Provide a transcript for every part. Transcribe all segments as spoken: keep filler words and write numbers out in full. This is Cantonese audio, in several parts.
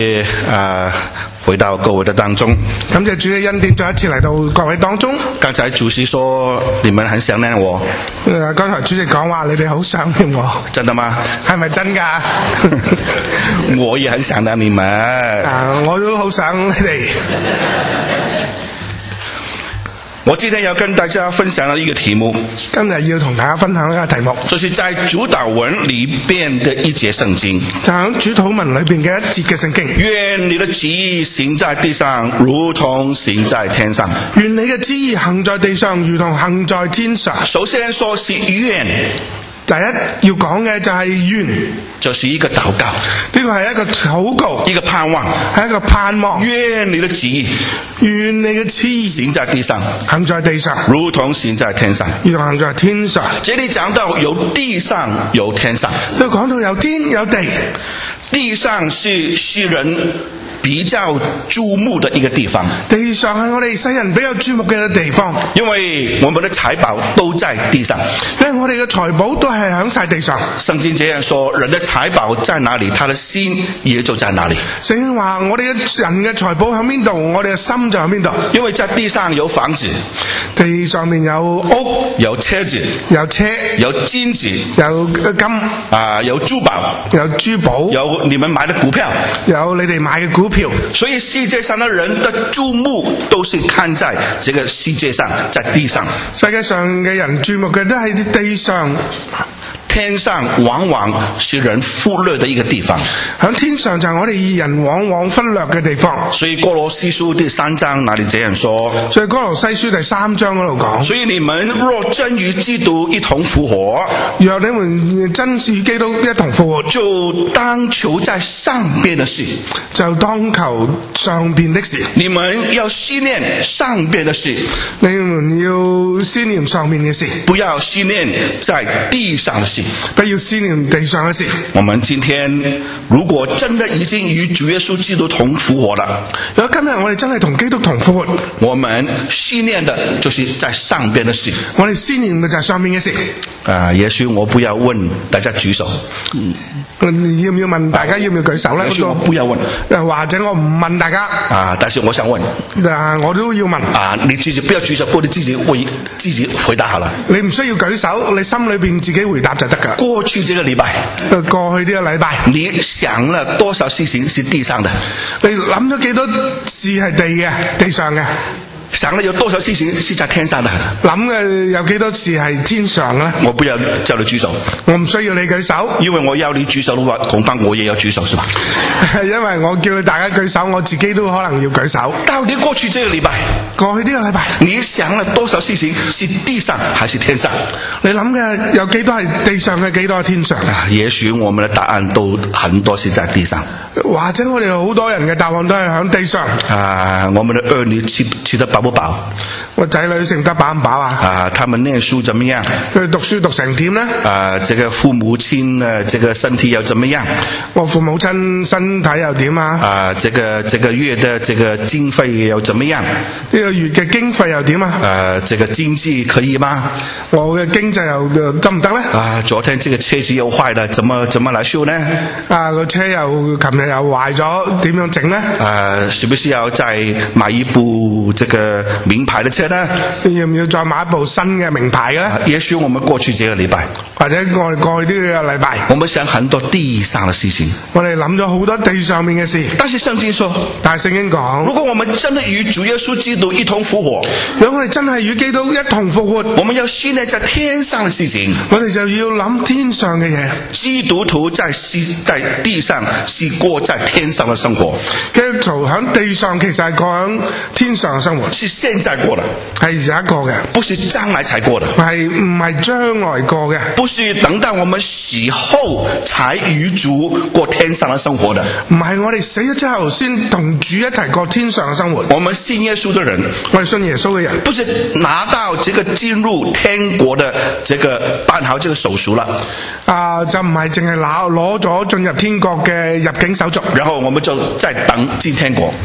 啊，回到各位的当中， 感謝主嘅恩典，再一次嚟到各位當中。 剛才主席說你們很想念我， 誒，剛才主席講話你哋好想念我， 真的嗎？ 係咪真㗎？ 我也很想念你們。 啊，我都好想你哋。 我今天要跟大家分享的一個題目， 今日要同大家分享一個題目， 就是在主禱文裏邊的一節聖經， 就喺主禱文裏邊嘅一節嘅聖經。 願你的旨意行在地上，如同行在天上。 願你嘅旨意行在地上，如同行在天上。 首先說是願， 第一要講嘅就係願， 就是一個禱告， 呢個係一個禱告， 一個盼望， 係一個盼望。 願你的旨意， 願你嘅旨意行在地上， 行在地上， 如同行在天上。 如同行在天上。 這裏講到有地上有天上， 都講到有天有地。 地上是世人比較注目的一個地方， 地上係我哋世人比較注目嘅地方， 因為我們的財寶都在地上， 因為我哋嘅財寶都係響晒地上。 聖經這樣說，人的財寶在哪裏，他的心也就在哪裏。 聖經話我哋嘅人嘅財寶喺邊度，我哋嘅心就喺邊度。 因為在地上有房子， 地上面有屋， 有車子， 有車， 有金子， 有金啊，有珠寶， 有珠寶， 有你們買的股票， 有你哋買嘅股票。 所以世界上的人的注目都是看在這個世界上，在地上。 世界上嘅人注目嘅都係地上。 天上往往是人忽略的一個地方， 喺天上就係我哋人往往忽略嘅地方。 所以哥羅西書第三章那裡這樣說， 所以哥羅西書第三章嗰度講， 所以你們若真與基督一同復活， 若你們真是與基督一同復活， 就當求在上邊的事， 就當求上邊的事。 你們要思念上邊的事， 你們要思念上面嘅事， 不要思念在地上的事， 不要思念地上嘅事。 我們今天如果真的已經與主耶穌基督同復活了， 如果今日我哋真係同基督同復活， 我們思念的就是在上邊的事， 我哋思念嘅就係上面嘅事。 啊，也許我不要問大家舉手， 嗯，要唔要問大家要唔要舉手呢？ 也許我不要問， 或者我唔問大家啊，但是我想問， 啊，我都要問啊，你自己不要舉手，不過你自己回自己回答好了。 你唔需要舉手，你心裏邊自己回答就得㗎。 過去這個禮拜， 過去呢個禮拜， 你想了多少事情是地上的？ 你諗咗幾多事係地嘅，地上嘅？ 想了有多少事情是在天上的？ 諗嘅有幾多事係天上呢？ 我不要叫你舉手， 我唔需要你舉手， 因為我要你舉手的話，恐怕我也要舉手，是吧？ 因為我叫你大家舉手，我自己都可能要舉手。 到底過去這個禮拜， 過去呢個禮拜， 你想了多少事情是地上還是天上？ 你諗嘅有幾多係地上嘅，幾多係天上嘅？ 也許我們的答案都很多是在地上， 或者我哋好多人嘅答案都係響地上。 啊，我們的兒女吃吃得飽不飽？ 我仔女食得飽唔飽啊？ 啊，他們念書怎麼樣？ 佢讀書讀成點呢？ 啊，這個父母親呢，這個身體又怎麼樣？ 我父母親身體又點啊？啊， 這個這個月的這個經費又怎麼樣？呢個月嘅經費又點啊？ 啊，這個經濟可以嗎？ 我嘅經濟又得唔得呢？ 啊，昨天這個車子又壞了，怎麼怎麼來修呢？ 啊，個車又琴日又壞咗，點樣整呢？ 啊，是不是要再買一部這個名牌的車呢？ 要唔要再買一部新嘅名牌呢？ 啊，也許我們過去這個禮拜， 或者我哋過去呢個禮拜， 我們想很多地上的事情， 我哋諗咗好多地上面嘅事。 但是聖經說， 但係聖經講， 如果我們真的與主耶穌基督一同復活， 如果我哋真係與基督一同復活， 我們要思念在天上的事情， 我哋就要諗天上嘅嘢。 基督徒在西在地上是過在天上的生活， 基督徒喺地上其實係過喺天上嘅生活， 是現在過的， 係而家過嘅， 不是將來才過的， 係唔係將來過嘅， 不是等到我們死後才與主過天上的生活的， 唔係我哋死咗之後先同主一齊過天上嘅生活。 我們信耶穌的人， 我哋信耶穌嘅人， 不是拿到這個進入天國的這個辦好這個手續了， 啊，就唔係淨係攞攞咗進入天國嘅入境手續， 然後我們就再等進天國。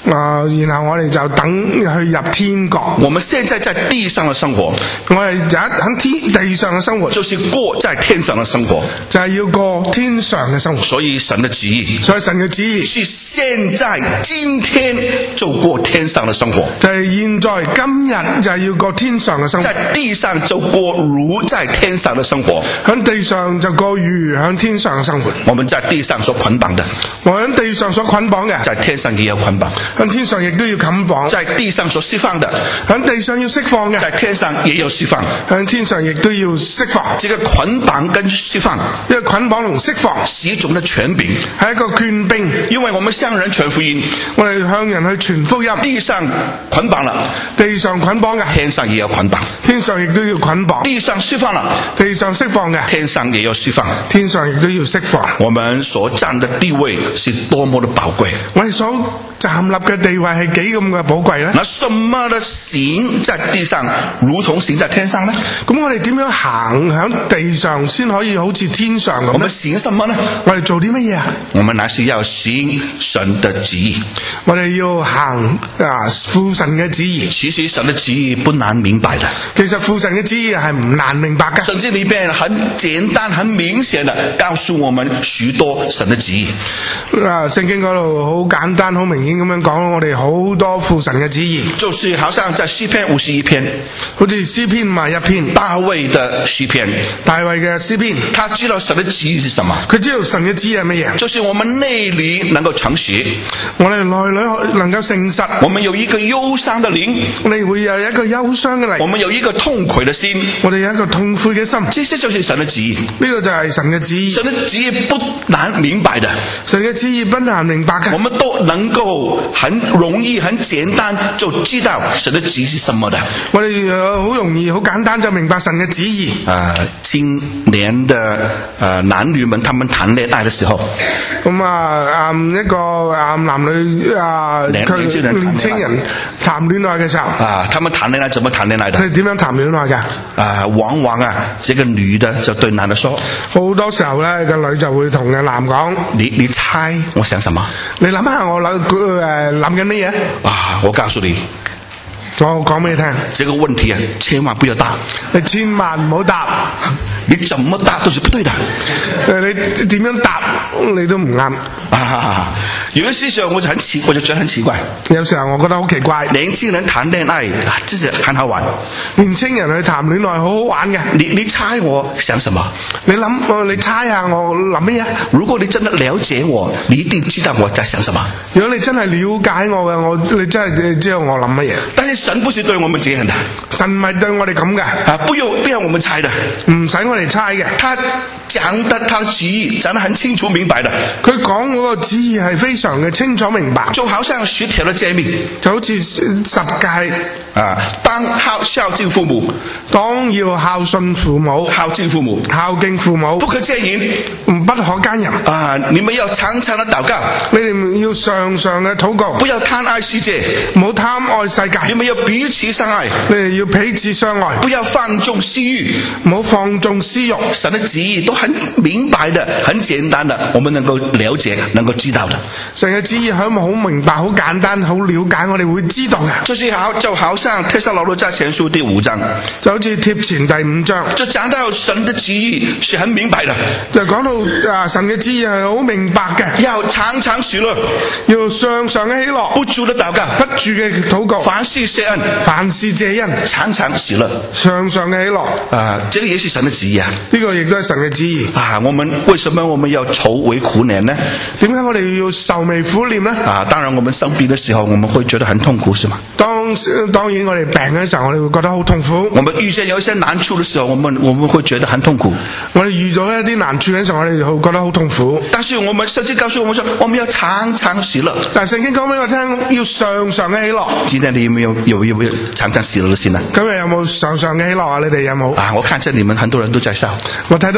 啊、然後我哋就等去入天國。 我們現在在地上的生活， 我哋就喺天地上嘅生活， 就是過在天上的生活。 就係要過天上嘅生活。 所以神的旨意， 所以神嘅旨意是現在今天就過天上的生活， 就係現在今日就係要過天上嘅生活。 在地上就過如在天上的生活。 喺地上就過如喺天上嘅生活。 我們在地上所捆綁的， 我喺地上所捆綁嘅， 在天上也有捆綁； 喺天上亦都要捆綁。 在地上所釋放的， 喺地上要釋放嘅， 在天上也有釋放。 喺天上亦都要釋放。 這個捆綁跟釋放， 因為捆綁同釋放是一種的權柄， 係一個權柄。 因為我們向人傳福音， 我哋向人去傳福音， 地上捆綁了， 地上捆綁嘅， 天上也要捆綁； 天上亦都要捆綁。 地上釋放了， 地上釋放嘅， 天上也要釋放。 天上亦都要釋放。 我們所站的地位是多麼的寶貴， 我哋所站立嘅地位係幾咁嘅寶貴呢？ 那什麼的行在地上，如同行在天上呢？ 咁我哋點樣行喺地上先可以好似天上咁呢？ 我們行什麼呢？ 我哋做啲乜嘢啊？ 我們乃是要行神的旨意。 我哋要行啊父神嘅旨意。 其實神的旨意不難明白的， 其實父神嘅旨意係唔難明白嘅。 聖經裏邊很簡單、很明顯的告訴我們許多神的旨意。 啊，聖經嗰度好簡單、好明顯咁樣講，我哋好多父神嘅旨意。 就是好像在詩篇五十一篇， 好似詩篇五十一篇， 大衛的詩篇， 大衛嘅詩篇， 他知道神的旨意是什麼？ 佢知道神嘅旨意係乜嘢？ 就是我們內裏能夠誠實， 我哋內裏能夠誠實。 我們有一個憂傷的靈， 我哋會有一個憂傷嘅靈。 我們有一個痛悔的心， 我哋有一個痛悔嘅心。 這些就是神的旨意。 呢個就係神嘅旨意。 神的旨意不難明白的， 神嘅旨意不難明白嘅。 我們都能夠很容易、很簡單就知道神的旨意是什麼的。 我哋好容易、好簡單就明白神嘅旨意。 呃，今年的呃男女們，他們談戀愛的時候， 咁啊，嗯，一個啊男女啊， 年佢輕人年青人談戀愛嘅時候， 啊，他們談戀愛怎麼談戀愛的？ 佢哋點樣談戀愛㗎？ 啊，往往啊，這個女的就對男的說， 好多時候咧，個女就會同個男講： 你你猜我想什麼？ 你諗下我諗佢誒諗緊乜嘢？ 啊，我告訴你， 我講俾你聽， 這個問題啊，千萬不要答， 你千萬唔好答， 你怎麼答都是不對的。 誒你點樣答你都唔啱。 啊，有些時候我就很奇，我就覺得很奇怪。 有時候我覺得好奇怪， 年輕人談戀愛啊，真是很好玩。 年青人去談戀愛好好玩嘅。 你你猜我想什麼？ 你諗，你猜下我諗乜嘢？ 如果你真的了解我，你一定知道我在想什麼。 如果你真係了解我嘅，我你真係知道我諗乜嘢。 但是神不是對我們這樣的， 神唔係對我哋咁嘅， 啊，不用不要我們猜的， 唔使我哋猜嘅。 他講的他的旨意講得很清楚明白的。 佢講嗰個旨意係非常嘅清楚明白， 就好像十條的誡命， 就好似十誡啊，當孝孝敬父母， 當要孝順父母， 孝敬父母， 孝敬父母， 不可奸淫， 不可奸淫。 啊，你們要常常的禱告， 你哋要常常嘅禱告， 不要貪愛世界， 唔好貪愛世界。 你們要彼此相愛， 你哋要彼此相愛， 不要放縱私欲， 唔好放縱私欲。 神的旨意都很明白的，很簡單的，我們能夠了解，能夠知道的。 神嘅旨意係好明白、好簡單、好了解，我哋會知道嘅。 就是好，就好像帖撒羅尼迦前書第五章， 就好似帖前第五章， 就講到神的旨意是很明白的， 就講到啊神嘅旨意係好明白嘅， 要常常喜樂， 要常常嘅喜樂， 不住的禱告， 不住嘅禱告， 凡事謝恩， 凡事謝恩， 常常喜樂， 常常嘅喜樂。 啊，這個也是神的旨意啊！ 呢個亦都係神嘅旨意啊！我們為什麼我們要愁為苦年呢？ 點解我哋要愁眉苦臉呢？ 啊，當然我們生病的時候，我們會覺得很痛苦，是嗎？ 當當然我哋病嘅時候，我哋會覺得好痛苦。 我們遇見有一些難處的時候，我們我們會覺得很痛苦。 我哋遇到一啲難處嘅時候，我哋會覺得好痛苦。 但是我們聖經告訴我們說，我們要常常喜樂。 但係聖經講俾我聽，要常常嘅喜樂。 今天你有沒有有有沒有常常喜樂的心呢？ 今日有冇常常嘅喜樂啊？你哋有冇？ 啊，我看見你們很多人都在笑。 我睇到大家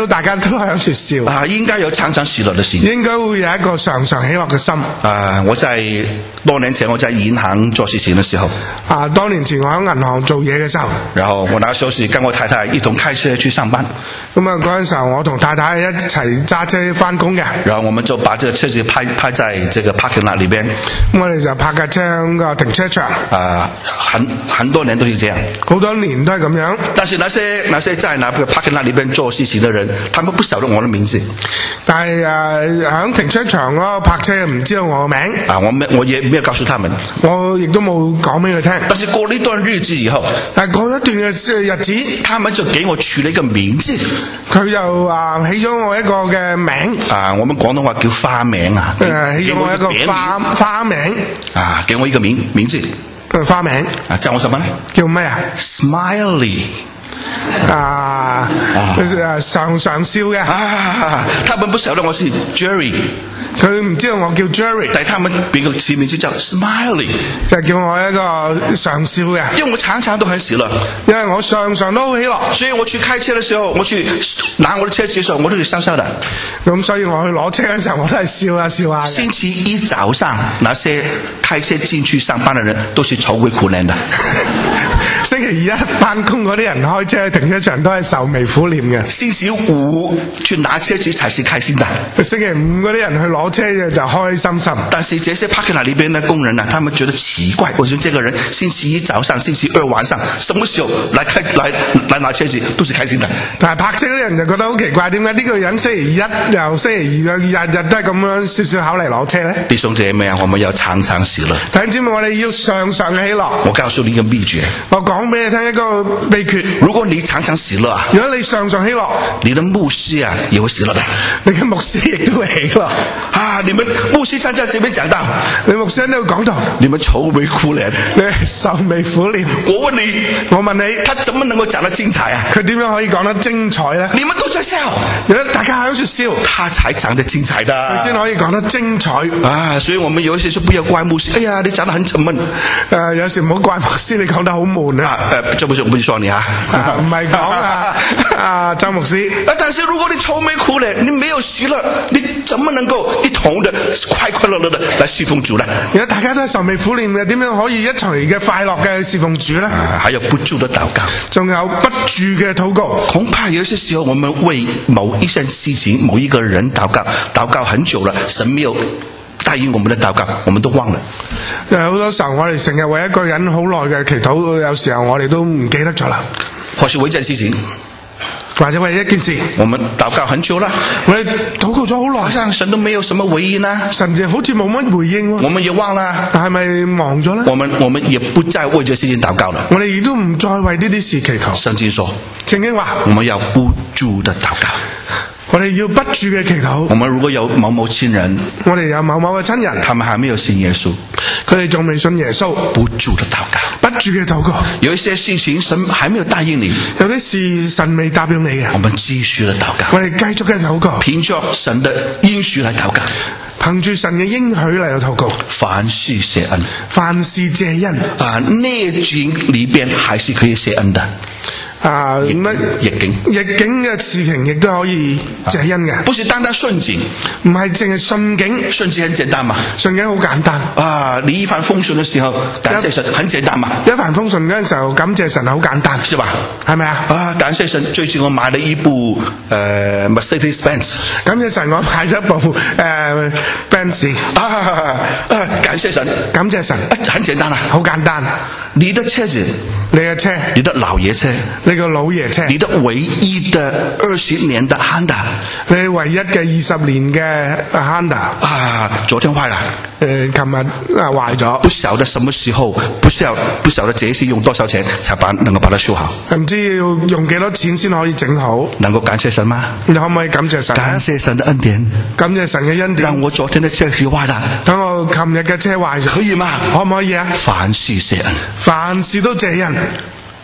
都喺度笑啊，應該有常常喜樂的心。 應該會有一個常常喜樂嘅心。 啊，我在多年前我在銀行做事情的時候， 啊，多年前我喺銀行做嘢嘅時候， 然後我那時候是跟我太太一同開車去上班。 咁啊嗰陣時候我同太太一齊揸車翻工嘅。 然後我們就把這個車子拍拍在這個 parking lot 裏邊。 咁我哋就拍架車喺個停車場。 啊，很很多年都是這樣， 好多年都係咁樣。 但是那些那些在那個 parking lot 裏邊做事情的人，他們不曉得我的名字。 但係誒喺停車場嗰個泊車唔知道我個名。 啊，我沒我也沒有告訴他們。 我亦都冇講俾佢聽。 但是過了一段日子以後， 但係過一段嘅日子， 他們就給我取了一個名字。 佢又啊起咗我一個嘅名。 啊，我們廣東話叫花名啊。 誒，起咗我一個花花名。 啊，給我一個名名字。 花名。 啊，叫我什麼呢？ 叫咩啊 ？Smiley。 啊，啊常常笑嘅。 啊，他們不曉得我是 Jerry。 佢唔知道我叫 Jerry， 但係他們俾個起名字叫 Smiley， 就叫我一個常笑嘅。 因為我常常都很喜樂， 因為我常常都好喜樂， 所以我去開車的時候，我去拿我的車子嘅時候，我都係笑笑的。 咁所以我去攞車嘅時候，我都係笑下笑下。 星期一早上，那些開車進去上班的人都是愁眉苦臉的。 星期一翻工嗰啲人開車去停車場都係愁眉苦臉嘅。 星期五去拿車子才是開心的。 星期五嗰啲人去攞車嘅就開開心心。 但是這些 parking lot 裏邊的工人呢，他們覺得奇怪，為什麼這個人星期一早上、星期二晚上，什麼時候來開來來拿車子都是開心的？ 但係泊車嗰啲人就覺得好奇怪，點解呢個人星期一又星期二日日都係咁樣少少考嚟攞車呢？ 弟兄姐妹啊，我們要常常喜樂。 弟兄姊妹，我哋要常常嘅喜樂。 我告訴你一個秘訣。 我講俾你聽一個秘訣。 如果你常常喜樂， 如果你常常喜樂， 你的牧師啊也會喜樂的。 你嘅牧師亦都會喜樂。 啊，你們牧師站在這邊講道， 你牧師喺度講道， 你們愁眉苦臉， 你愁眉苦臉。 我問你， 我問你， 他怎麼能夠講得精彩啊？ 佢點樣可以講得精彩呢？ 你們都在笑， 如果大家喺度笑， 他才講得精彩的， 佢先可以講得精彩啊！所以我們有時說不要怪牧師，哎呀，你講得很沉悶。 誒、呃，有時唔好怪牧師，你講得好悶啊！ 誒、呃，這不是不是說你啊， 唔係講啊，啊，周牧師。 啊，但是如果你愁眉苦臉，你沒有喜樂，你怎麼能夠一同的快快樂樂的來侍奉主呢？ 如果大家都係愁眉苦臉嘅，點樣可以一齊嘅快樂嘅侍奉主呢？ 啊，還有不住的禱告， 仲有不住嘅禱告。 恐怕有些時候我們為某一件事情、某一個人禱告，禱告很久了，神沒有答應我們的禱告，我們都忘了。 有好多時候我哋成日為一個人好耐嘅祈禱，有時候我哋都唔記得咗啦。 或是為一件事情， 或者為一件事， 我們禱告很久了， 我哋禱告咗好耐， 好像神都沒有什麼回應啊， 神就好似冇乜回應喎。 我們也忘了， 係咪忘咗呢？ 我們我們也不再為這事情禱告了。 我哋亦都唔再為呢啲事祈禱。 聖經說， 聖經話， 我們要不住的禱告。 我哋要不住嘅祈禱。 我們如果有某某親人， 我哋有某某嘅親人， 他們還沒有信耶穌， 佢哋仲未信耶穌， 不住的禱告。 不住嘅禱告。 有一些事情神還沒有答應你， 有啲事神未答應你嘅， 我們繼續的禱告。 我哋繼續嘅禱告， 憑着神的應許來禱告， 憑住神嘅應許嚟禱告。 凡事謝恩， 凡事謝恩。 啊，逆境裏邊還是可以謝恩的。 啊，乜逆境逆境嘅事情亦都可以謝恩嘅， 不是單單順境， 唔係淨係順境。 順境很簡單嘛， 順境好簡單啊！你一帆風順的時候，感謝神很簡單嘛。 一帆風順嗰陣時候，感謝神好簡單， 是吧？ 係咪啊？ 啊，感謝神！最近我買了一部呃 Mercedes Benz， 感謝神，我買咗部誒 Benz 啊啊！感謝神， 感謝神， 啊，很簡單啊， 好簡單。 你的車子， 你嘅車， 你的老爺車， 你個老爺車， 你的唯一的二十年的 Honda， 你唯一嘅二十年嘅 Honda 啊，昨天壞了， 誒，琴日啊壞咗， 不曉得什麼時候，不曉不曉得這次用多少錢才把能夠把它修好， 唔知要用幾多錢先可以整好？ 能夠感謝神嗎？ 你可唔可以感謝神？ 感謝神的恩典， 感謝神嘅恩典， 讓我昨天的車子壞了， 等我琴日嘅車壞咗， 可以嗎？ 可唔可以啊？ 凡事謝恩， 凡事都謝恩。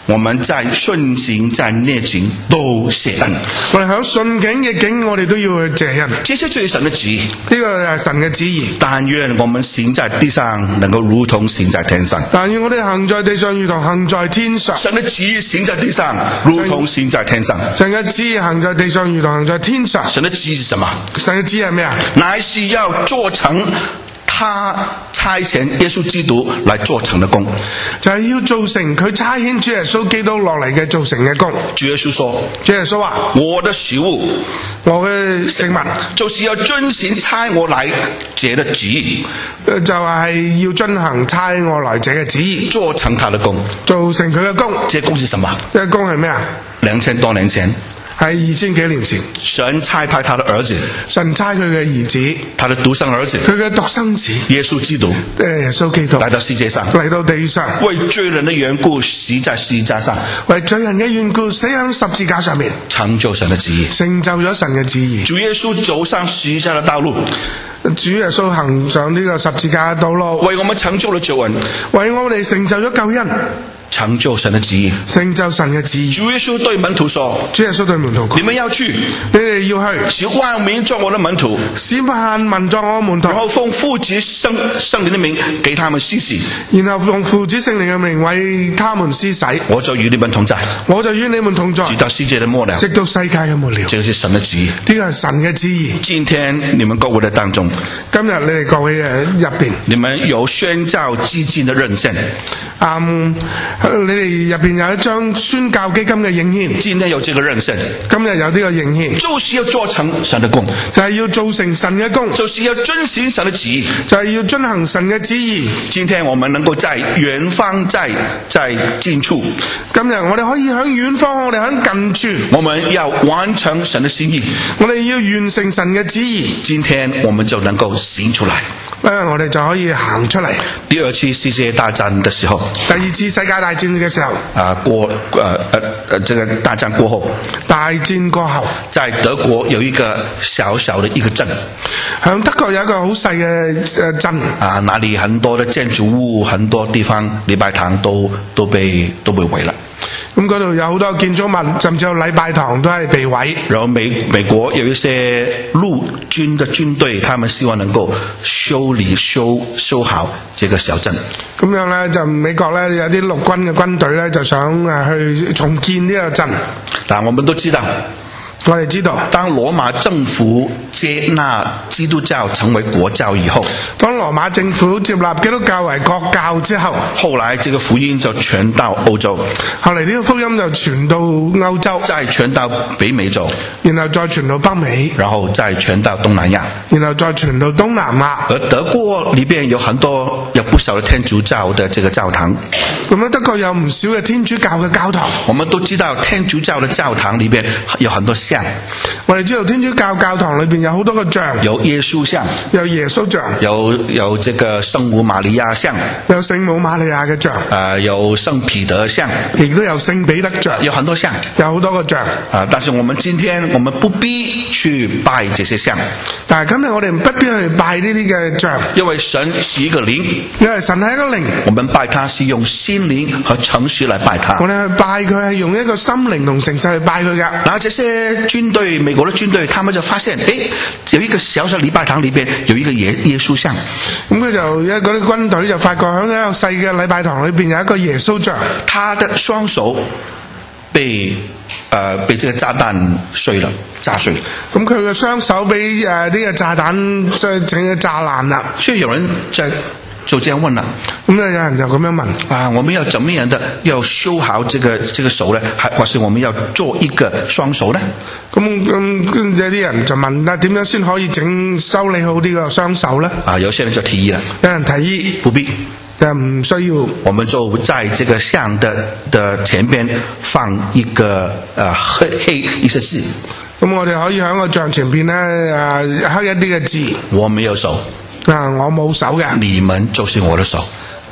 我們在順境在逆境都謝恩。 我哋喺順境逆境，我哋都要去謝恩。 這些就是神的旨意， 呢個係神嘅旨意。 但願我們行在地上，能夠如同行在天上。 但願我哋行在地上，如同行在天上。 神的旨意行在地上，如同行在天上。 神嘅旨意行在地上，如同行在天上。 神的旨意是什麼？ 神嘅旨意係咩啊？ 乃是要做成他差遣耶穌基督來做成的功， 就係要做成佢差遣主耶穌基督落嚟嘅做成嘅功。 主耶穌說： 主耶穌話： 我的食物， 我嘅食物， 就是要遵行差我來者的旨意， 就係要遵行差我來者嘅旨意， 做成他的功， 做成佢嘅功。 這功是什麼？ 呢個功係咩啊？ 兩千多年前。 係二千幾年前， 神差派他的兒子， 神差佢嘅兒子， 他的獨生兒子， 佢嘅獨生子耶穌基督， 耶穌基督來到世界上， 嚟到地上， 為罪人的緣故死在十字架上， 為罪人嘅緣故死喺十字架上面， 成就神的旨意， 成就咗神嘅旨意。 主耶穌走上十字架的道路， 主耶穌行上呢個十字架嘅道路， 為我們成就了救恩， 為我哋成就咗救恩。 成就神的旨意， 成就神嘅旨意。 主耶穌對門徒說： 主耶穌對門徒講： 你們要去， 你哋要去， 使萬民作我的門徒， 使萬民作我門徒， 然後奉父子聖聖靈的名給他們施洗， 然後奉父子聖靈嘅名為他們施洗。 我就與你們同在， 我就與你們同在， 直到世界的末了， 直到世界嘅末了。 這個是神的旨意， 呢個係神嘅旨意。 今天你們各位的當中， 今日你哋各位嘅入邊， 你們有宣教基金的認證。 嗯，你哋入邊有一張宣教基金嘅認獻， 今天有這個認證， 今日有呢個認獻， 就是要做成神的工， 就係要做成神嘅工， 就是要遵行神的旨意， 就係要遵行神嘅旨意。 今天我們能夠在遠方，在在近處， 今日我哋可以喺遠方，我哋喺近處， 我們要完成神的心意， 我哋要完成神嘅旨意。 今天我們就能夠行出來， 誒，我哋就可以行出嚟。 第二次世界大戰的時候， 第二次世界大戰嘅時候， 啊過，呃呃呃，這個大戰過後， 大戰過後， 在德國有一個小小的一個鎮， 響德國有一個好細嘅誒鎮， 啊，那裡很多的建築物，很多地方禮拜堂都都被都被毀了。 咁嗰度有好多建築物，甚至有禮拜堂都係被毀。 然後美美國有一些陸軍的軍隊，他們希望能夠修理修修好這個小鎮。 咁樣咧，就美國咧有啲陸軍嘅軍隊咧，就想誒去重建呢個鎮。 但我們都知道， 我哋知道， 當羅馬政府接納基督教成為國教以後， 當羅馬政府接納基督教為國教之後， 後來這個福音就傳到歐洲， 後嚟呢個福音就傳到歐洲， 再傳到北美洲， 然後再傳到北美， 然後再傳到東南亞， 然後再傳到東南亞。 而德國裏邊有很多有不少的天主教的這個教堂， 咁樣德國有唔少嘅天主教嘅教堂。 我們都知道天主教的教堂裏邊有很多像， 我哋知道天主教教堂裏邊有好多個像， 有耶穌像， 有耶穌像， 有有這個聖母瑪利亞像， 有聖母瑪利亞嘅像， 呃，有聖彼得像， 亦都有聖彼得像， 有很多像， 有好多個像。 啊，但是我們今天我們不必去拜這些像， 但係今日我哋不必去拜呢啲嘅像， 因為神是一個靈， 因為神係一個靈， 我們拜他是用心靈和誠實來拜他。 我哋去拜佢係用一個心靈同誠實去拜佢㗎。 然後這些軍隊，美國的軍隊，他們就發現，誒，有一個小小禮拜堂裏邊有一個耶耶穌像， 咁佢就一嗰啲軍隊就發覺喺一個細嘅禮拜堂裏邊有一個耶穌像， 他的雙手被呃被這個炸彈碎了，炸碎了。 咁佢嘅雙手俾誒呢個炸彈即係整嘅炸爛啦。 所以有人在就這樣問啦， 咁咧有人就咁樣問啊，我們要怎麼樣的要修好這個這個手呢？還或是我們要做一個雙手呢？ 咁咁跟住啲人就問啦，點樣先可以整修理好呢個雙手呢？ 啊，有些人就提議啦， 有人提議不必， 就唔需要， 我們就在這個像的的前邊放一個呃黑黑一些字。 咁我哋可以喺個像前邊咧誒刻一啲嘅字。 我沒有手， 啊，我冇手嘅， 你們就是我的手。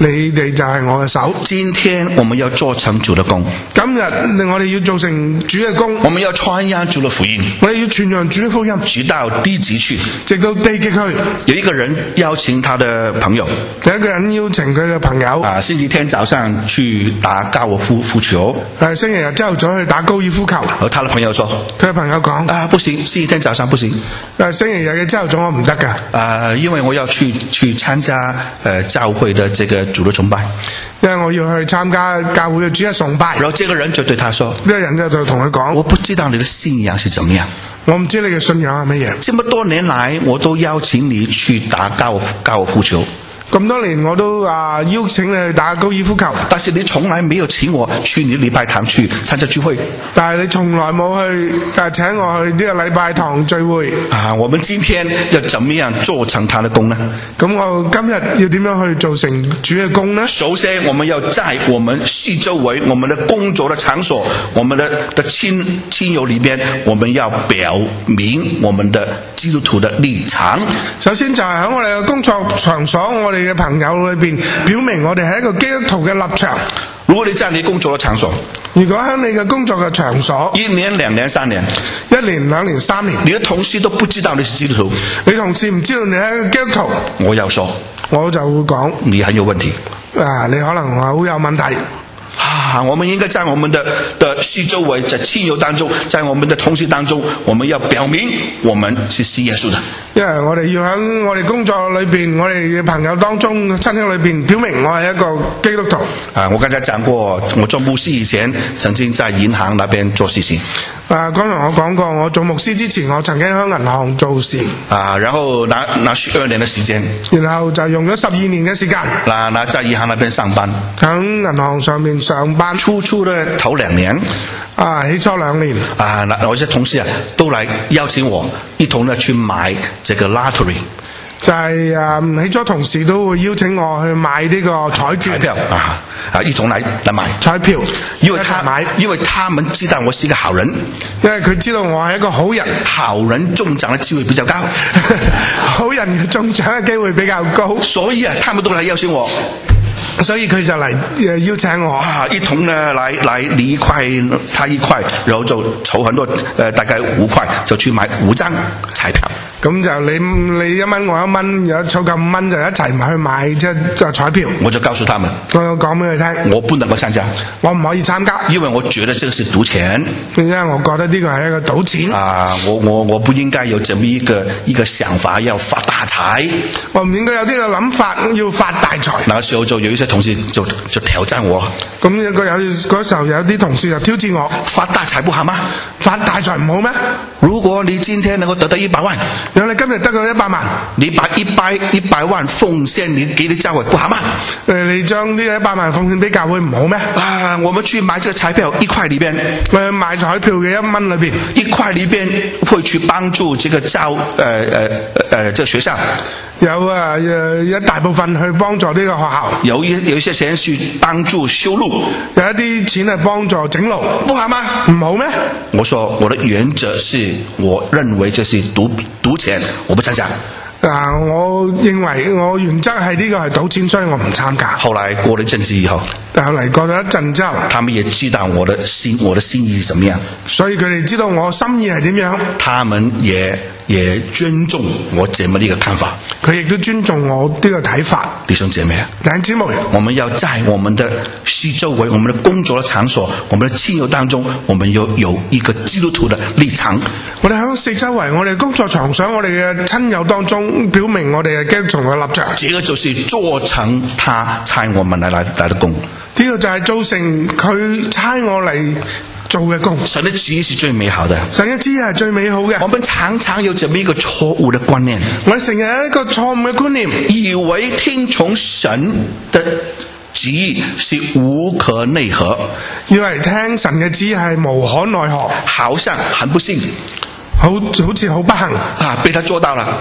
你哋就係我嘅手。 今天我們要做成主的工， 今日我哋要做成主嘅工， 我們要傳揚主的福音， 我哋要傳揚主嘅福音， 直到地極去， 直到地極去。 有一個人邀請他的朋友， 有一個人邀請佢嘅朋友啊，星期天早上去打高爾夫夫球， 誒，星期日朝頭早去打高爾夫球。 和他的朋友說， 佢嘅朋友講啊，不行，星期天早上不行， 誒，星期日嘅朝頭早我唔得㗎， 啊，因為我要去去參加誒教會的這個主日崇拜， 因為我要去參加教會嘅主日崇拜。 然後這個人就對他說， 呢個人就就同佢講， 我不知道你的信仰是怎麼樣， 我唔知你嘅信仰係乜嘢。 這麼多年來我都邀請你去打高高爾夫球， 咁多年我都啊邀請你去打高爾夫球， 但是你從來沒有請我去你禮拜堂去參加聚會， 但係你從來冇去誒請我去呢個禮拜堂聚會。 啊，我們今天要怎麼樣做成他的工呢？ 咁我今日要點樣去做成主嘅工呢？ 首先我們要在我們四周圍我們的工作的場所，我們的的親親友裏邊，我們要表明我們的基督徒的立場。 首先就係喺我哋嘅工作場所，我哋嘅朋友裏邊表明我哋係一個基督徒嘅立場。 如果你在你工作的場所， 如果喺你嘅工作嘅場所， 一年、兩年、三年， 一年、兩年、三年， 你的同事都不知道你是基督徒， 你同事唔知道你係一個基督徒， 我要說， 我就會講你很有問題。 啊，你可能好有問題。 啊，我們應該在我們的的四周圍，在親友當中，在我們的同事當中，我們要表明我們是信耶穌的。 因為我哋要喺我哋工作裏邊，我哋嘅朋友當中、親戚裏邊，表明我係一個基督徒。 啊，我剛才講過，我做牧師以前曾經在銀行那邊做事情。 啊，剛才我講過，我做牧師之前，我曾經喺銀行做事。 啊，然後拿拿十二年的時間， 然後就用咗十二年嘅時間。 那那在銀行那邊上班， 喺銀行上面上班。 初初的頭兩年， 啊，起初兩年。 啊，那我些同事啊，都來邀請我一同呢去買這個 lottery。 就係誒，起初同事都會邀請我去買呢個彩票。 彩票啊啊，一同來來買彩票， 因為他買， 因為他們知道我是一個好人， 因為佢知道我係一個好人， 好人中獎的機會比較高， 好人嘅中獎嘅機會比較高， 所以啊，他們都來邀請我。 所以佢就嚟誒邀請我啊，一同呢來來你一塊他一塊，然後就籌很多誒、呃，大概五塊就去買五張彩票。 咁就你你一蚊我一蚊，有湊夠五蚊就一齊去買即係彩票。 我就告訴他們， 我講俾佢聽， 我不能夠參加， 我唔可以參加， 因為我覺得這個是賭錢。 因為我覺得呢個係一個賭錢。 啊，我我我不應該有這麼一個一個想法，要發大財。 我唔應該有呢個諗法，要發大財。 那個時候就有一些同事就就挑戰我。 咁有個有嗰時候有啲同事就挑戰我， 發大財不好嗎？ 發大財唔好咩？ 如果你今天能夠得到一百萬， 如果你今日得到一百萬， 你把一百一百萬奉獻你給你教會不好嗎？ 誒，你將呢個一百萬奉獻俾教會唔好咩？ 啊，我們去買這個彩票一塊裏邊， 我去買彩票嘅一蚊裏邊， 一塊裏邊會去幫助這個教誒誒誒這個學校。 有啊，誒一大部分去幫助呢個學校， 有一有一些錢去幫助修路， 有一啲錢係幫助整路， 不好嗎？ 唔好咩？ 我說我的原則是我認為這是賭賭錢，我不參加。 啊，我認為我原則係呢個係賭錢，所以我唔參加。 後來過了一陣子以後， 但後嚟過咗一陣之後， 他們也知道我的心我的心意是怎麼樣， 所以佢哋知道我心意係點樣， 他們也也尊重我這麼一個看法， 佢亦都尊重我呢個睇法。 弟兄姐妹啊， 弟兄姊妹， 我們要在我們的四周圍、我們的工作的場所、我們的親友當中，我們要有一個基督徒的立場。 我哋喺四周圍、我哋工作場所、我哋嘅親友當中，表明我哋嘅基督徒嘅立場。 這個就是做成他差我們來來來的工。 呢個就係造成佢差我嚟做嘅工。 神的旨意是最美好的， 神嘅旨意係最美好嘅。 我們常常有這麼一個錯誤的觀念， 我哋成日有一個錯誤嘅觀念， 以為聽從神的旨意是無可奈何， 以為聽神嘅旨意係無可奈何， 好像很不幸， 好好似好不幸啊，被他做到了。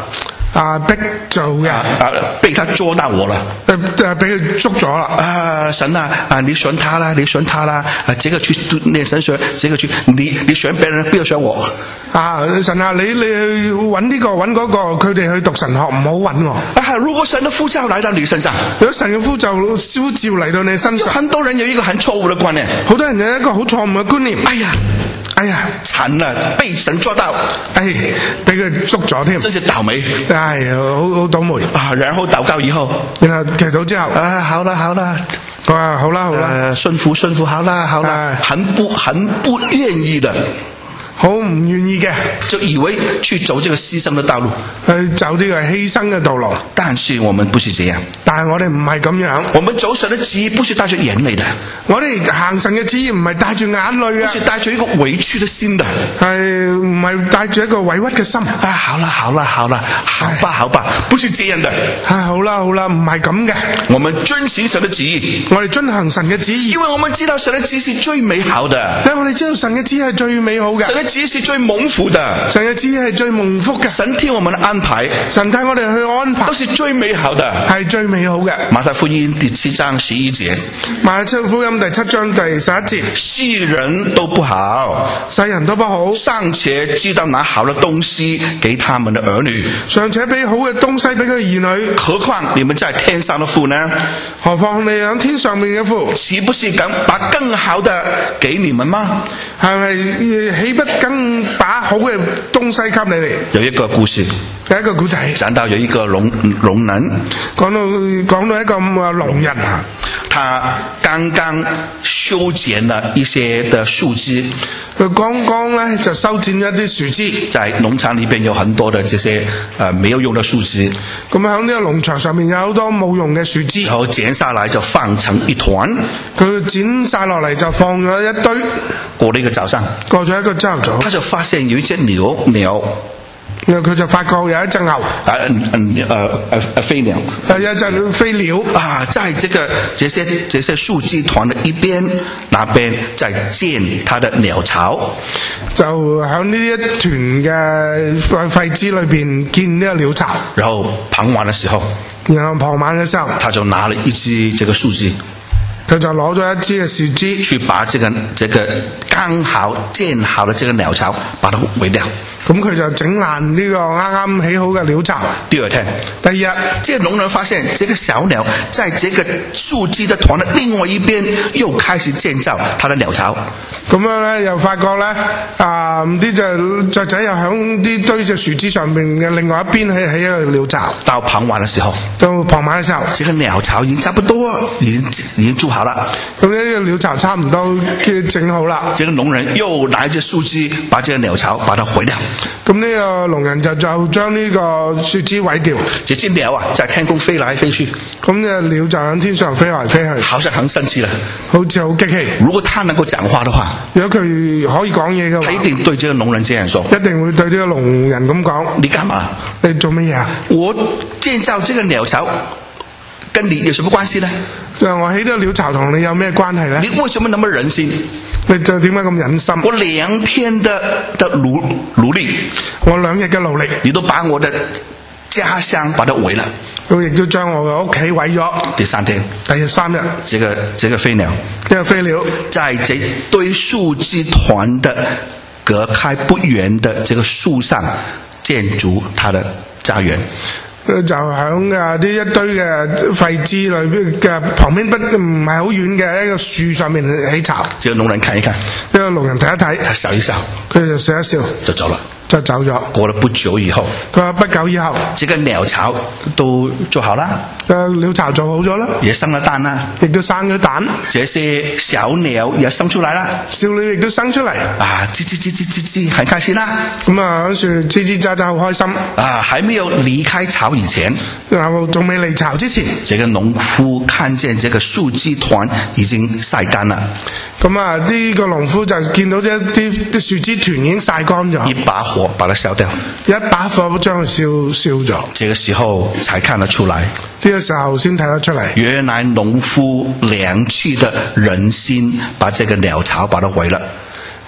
啊逼做嘅， 啊啊，被他捉到我了。 誒誒俾佢捉咗啦。 啊，神啊，啊你選他啦，你選他啦，啊這個去念神學，這個去，你你選別人，不要選我。 啊神啊，你你去揾呢、這個揾嗰、那個，佢哋去讀神學唔好揾我。 啊，如果神的呼召來到你身上， 如果神嘅呼召呼召嚟到你身上， 很多人有一個很錯誤的觀念， 好多人有一個好錯誤嘅觀念。 哎呀， 哎呀， 慘了，被神捉到， 哎，俾佢捉咗添， 真是倒霉。 哎，好好倒霉啊！然後禱告以後， 然後祈禱之後， 啊，好啦好啦， 佢話好啦好啦， 呃，順服順服，好啦好啦，很不很不願意的。 好唔願意嘅， 就以為去走這個犧牲的道路， 去走呢個犧牲嘅道路。 但是我們不是這樣， 但係我哋唔係咁樣。 我們走神的旨意不是帶着眼淚的， 我哋行神嘅旨意唔係帶住眼淚啊， 不是帶着一個委屈的心的， 係唔係帶住一個委屈嘅心啊？好啦好啦好啦，好吧好吧，不是這樣的。 係好啦好啦，唔係咁嘅。 我們遵行神的旨意， 我哋遵行神嘅旨意， 因為我們知道神的旨意是最美好的， 因為我哋知道神嘅旨意係最美好嘅。 神的旨意是最蒙福的， 神嘅旨意係最蒙福嘅。 神聽我們的安排， 神替我哋去安排， 都是最美好的， 係最美好嘅。 馬太福音第七章十一節， 馬太福音第七章第十一節， 世人都不好， 世人都不好， 尚且知道拿好的東西給他們的兒女， 尚且俾好嘅東西俾佢兒女， 何況你們在天上的父呢？ 何況你喺天上面嘅父， 豈不是更把更好的給你們嗎？ 係咪豈不更把好嘅東西給你哋？ 有一個故事， 有一個古仔， 講到有一個農農人， 講到講到一個農人啊， 他剛剛修剪了一些的樹枝， 佢剛剛咧就修剪咗一啲樹枝， 在農場裏邊有很多的這些呃沒有用的樹枝， 咁喺呢個農場上面有好多冇用嘅樹枝， 然後剪下來就放成一團， 佢剪晒落嚟就放咗一堆。 過了一個早上， 過咗一個朝頭早， 他就發現有一隻牛牛。 佢就發覺有一隻牛， 啊嗯嗯呃呃飛鳥， 有一隻飛鳥啊，在這個這些這些樹枝團的一邊那邊在建它的鳥巢， 就喺呢一團嘅廢廢枝裏邊建呢個鳥巢。 然後傍晚的時候， 然後傍晚嘅時候， 他就拿了一支這個樹枝， 佢就攞咗一支嘅樹枝， 去把這個這個剛好建好的這個鳥巢把它毀掉。 咁佢就整爛呢個啱啱起好嘅鳥巢。 第二天， 第二日， 這個農人發現這個小鳥在這個樹枝的團的另外一邊又開始建造它的鳥巢。 咁樣咧，又發覺咧，啊啲隻雀仔又響啲堆隻樹枝上面嘅另外一邊起起一個鳥巢。 到傍晚嘅時候， 到傍晚嘅時候， 這個鳥巢已經差不多，已經已經築好了。 咁呢個鳥巢差唔多整好啦。 這個農人又拿一隻樹枝把這個鳥巢把它毀掉。 咁呢個農人就就將呢個樹枝毀掉。 這隻鳥啊，在天空飛來飛去。 咁呢鳥就喺天上飛來飛去， 好像很生氣了， 好似好激氣。 如果他能夠講話的話， 如果佢可以講嘢嘅話， 他一定對這個農人這樣說： 一定會對呢個農人咁講。 你幹嘛？ 你做乜嘢啊？ 我建造這個鳥巢，跟你有什麼關係呢？ 我起呢個鳥巢同你有咩關係呢？ 你為什麼那麼忍心？ 你就點解咁忍心？ 我兩天的的努努力， 我兩日嘅努力， 你都把我的家鄉把它毀了。 佢亦都將我嘅屋企毀咗。 第三天， 第三日， 這個這個飛鳥， 呢個飛鳥在這堆樹枝團的隔開不遠的這個樹上建築它的家園。 就喺啊呢一堆嘅廢枝裏邊嘅旁邊不唔係好遠嘅一個樹上面起巢。 這個農人看一看， 呢個農人睇一睇， 他笑一笑， 佢就笑一笑， 就走了。 就走咗。 過了不久以後， 佢話不久以後， 這個鳥巢都做好啦， 誒鳥巢做好咗啦， 也生了蛋啦， 亦都生咗蛋。 這些小鳥也生出來啦， 小鳥亦都生出嚟， 啊，吱吱吱吱吱吱，很開心啦。 咁啊喺樹吱吱喳喳好開心。 啊，還沒有離開巢以前， 然後仲未離巢之前， 這個農夫看見這個樹枝團已經曬乾了。 咁啊呢個農夫就見到一啲啲樹枝團已經曬乾咗， 一把火把它燒掉， 一把火將佢燒燒咗。 這個時候才看得出來， 呢個時候先睇得出嚟， 原來農夫良氣的忍心把這個鳥巢把它毀了。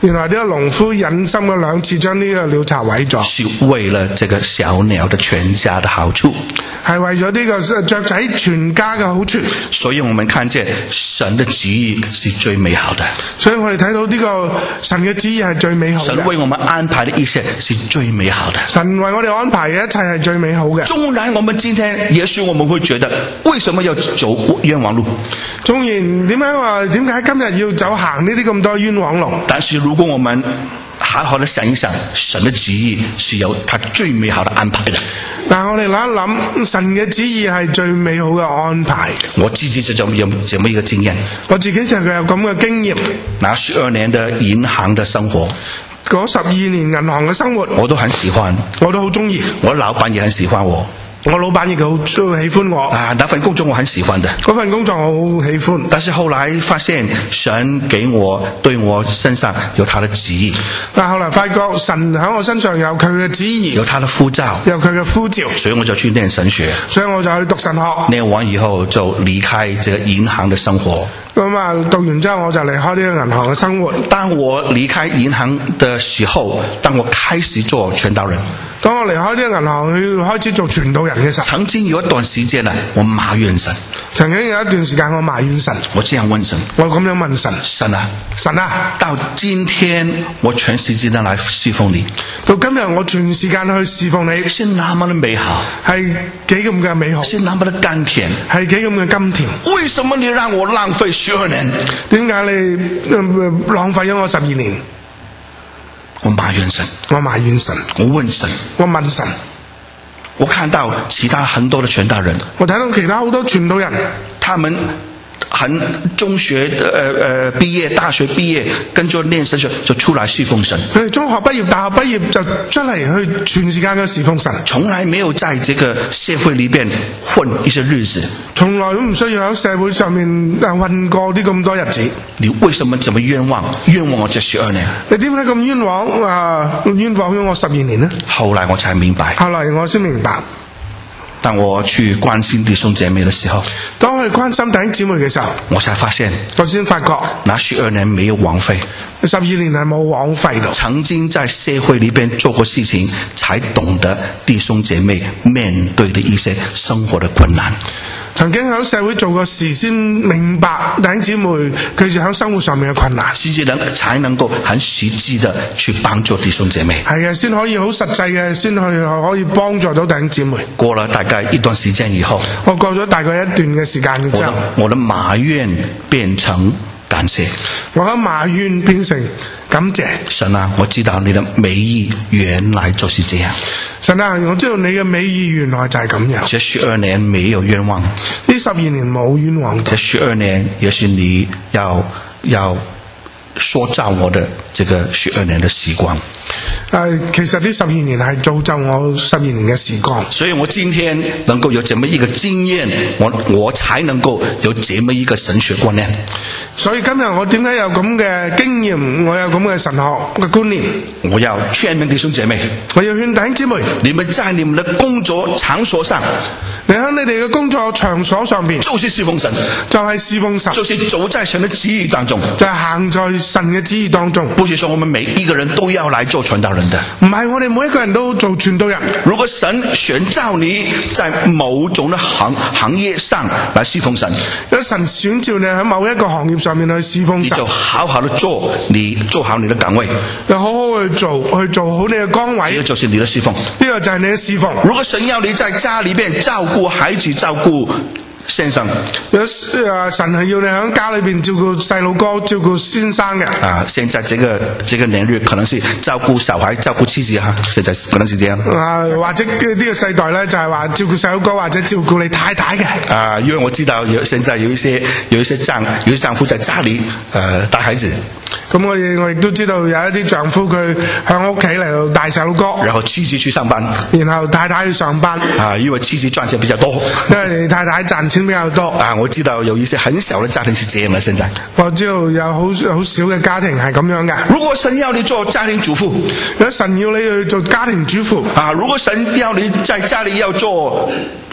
原來呢個農夫忍心嘅兩次將呢個鳥巢毀咗， 是為了這個小鳥的全家的好處， 係為咗呢個雀仔全家嘅好處。 所以我們看見神的旨意是最美好的， 所以我哋睇到呢個神嘅旨意係最美好嘅。 神為我們安排的一切是最美好的。 神為我哋安排嘅一切係最美好嘅。 縱然我們今天，也許我們會覺得，為什麼要走冤枉路？ 縱然點解話點解今日要走行呢啲咁多冤枉路？ 但是如果我們好好的想一想，神的旨意是有他最美好的安排的。 但我哋諗一諗，神嘅旨意係最美好嘅安排。 我自己就有這麼一個經驗， 我自己就有咁嘅經驗。 那十二年的銀行的生活， 嗰十二年銀行嘅生活， 我都很喜歡， 我都好中意。 我老闆也很喜歡我。 我老闆亦好喜歡我啊，那份工作我很喜歡的， 嗰份工作我好喜歡。 但是後來發現神給我對我身上有他的旨意， 但後來發覺神喺我身上有佢嘅旨意， 有他的呼召， 有佢嘅呼召， 所以我就去念神學， 所以我就去讀神學。 念完以後就離開這個銀行的生活。 咁啊，讀完之後我就離開呢個銀行嘅生活。 當我離開銀行的時候，當我開始做傳道人， 當我離開呢個銀行去開始做傳道人嘅時候， 曾經有一段時間呢，我埋怨神。 曾經有一段時間我埋怨神， 我這樣問神， 我咁樣問神， 神啊， 神啊， 到今天我全時間來侍奉你， 到今日我全時間去侍奉你， 是那麼的美好， 係幾咁嘅美好， 是那麼的甘甜， 係幾咁嘅甘甜。 為什麼你讓我浪費十二年？ 點解你、呃、浪費咗我十二年？ 我埋怨神， 我埋怨神， 我問神， 我問神。 我看到其他很多的傳道人， 我睇到其他好多傳道人，他們很中學的呃呃畢業，大學畢業，跟住念神學就出來侍奉神。 佢哋中學畢業、大學畢業就出嚟去全時間嘅侍奉神， 從來沒有在這個社會裏邊混一些日子， 從來都唔需要喺社會上面混過啲咁多日子。 你為什麼這麼冤枉？冤枉我這十二年？ 你點解咁冤枉啊？冤枉咗我十二年呢？ 後來我才明白。 後來我先明白。 當我去關心弟兄姐妹的時候， 當我去關心弟兄姊妹嘅時候， 我才發現， 我先發覺， 那十二年沒有枉費， 十二年係冇枉費的。 曾經在社會裏邊做過事情，才懂得弟兄姐妹面對的一些生活的困難。 曾經喺社會做過事，先明白弟兄姊妹佢哋喺生活上面嘅困難， 實際能才能夠很實際的去幫助弟兄姐妹。 係啊，先可以好實際嘅，先去可以幫助到弟兄姊妹。 過了大概一段時間以後， 我過咗大概一段嘅時間之後， 我的埋怨變成感謝， 我嘅埋怨變成感謝。 神啊，我知道你的美意原來就是這樣。 神啊，我知道你嘅美意原來就係咁樣。 這十二年沒有冤枉， 呢十二年冇冤枉。 這十二年也是你要要塑造我的這個十二年的時光。 誒，其實呢十二年係造就我十二年嘅時光。 所以我今天能夠有這麼一個經驗，我我才能夠有這麼一個神學觀念。 所以今日我點解有咁嘅經驗，我有咁嘅神學嘅觀念？ 我要勸勉弟兄姐妹， 我要勸弟兄姊妹， 你們在你們的工作場所上， 你喺你哋嘅工作場所上邊， 就是侍奉神， 就係侍奉神， 就是走在神的旨意當中， 就係行在神嘅旨意當中。 不是說我們每一個人都要來做傳道人的， 唔係我哋每一個人都做傳道人。 如果神選召你在某種的行行業上來侍奉神， 如果神選召你喺某一個行業上面去侍奉神， 你就好好的做，你做好你的崗位， 你好好去做，去做好你嘅崗位， 這個就是你的侍奉。 呢個就係你嘅侍奉。 如果神要你在家裏邊照顧孩子，照顧先生， 有誒神係要你喺家裏邊照顧細路哥、照顧先生嘅。 啊，現在這個這個年日可能是照顧小孩、照顧妻子哈，現在可能是這樣。 啊，或者呢個世代咧就係話照顧細路哥或者照顧你太太嘅。 啊，因為我知道有現在有一些有一些丈有一些丈夫在家裏呃帶孩子。 咁我亦我亦都知道有一啲丈夫佢喺屋企嚟到帶細路哥， 然後妻子去上班， 然後太太去上班。 啊，因為妻子賺錢比較多， 因為你太太賺錢比較多。 啊，我知道有一些很小的家庭是這樣的，現在我知道有好好少嘅家庭係咁樣嘅。 如果神要你做家庭主婦， 如果神要你去做家庭主婦， 啊，如果神要你在家裏要做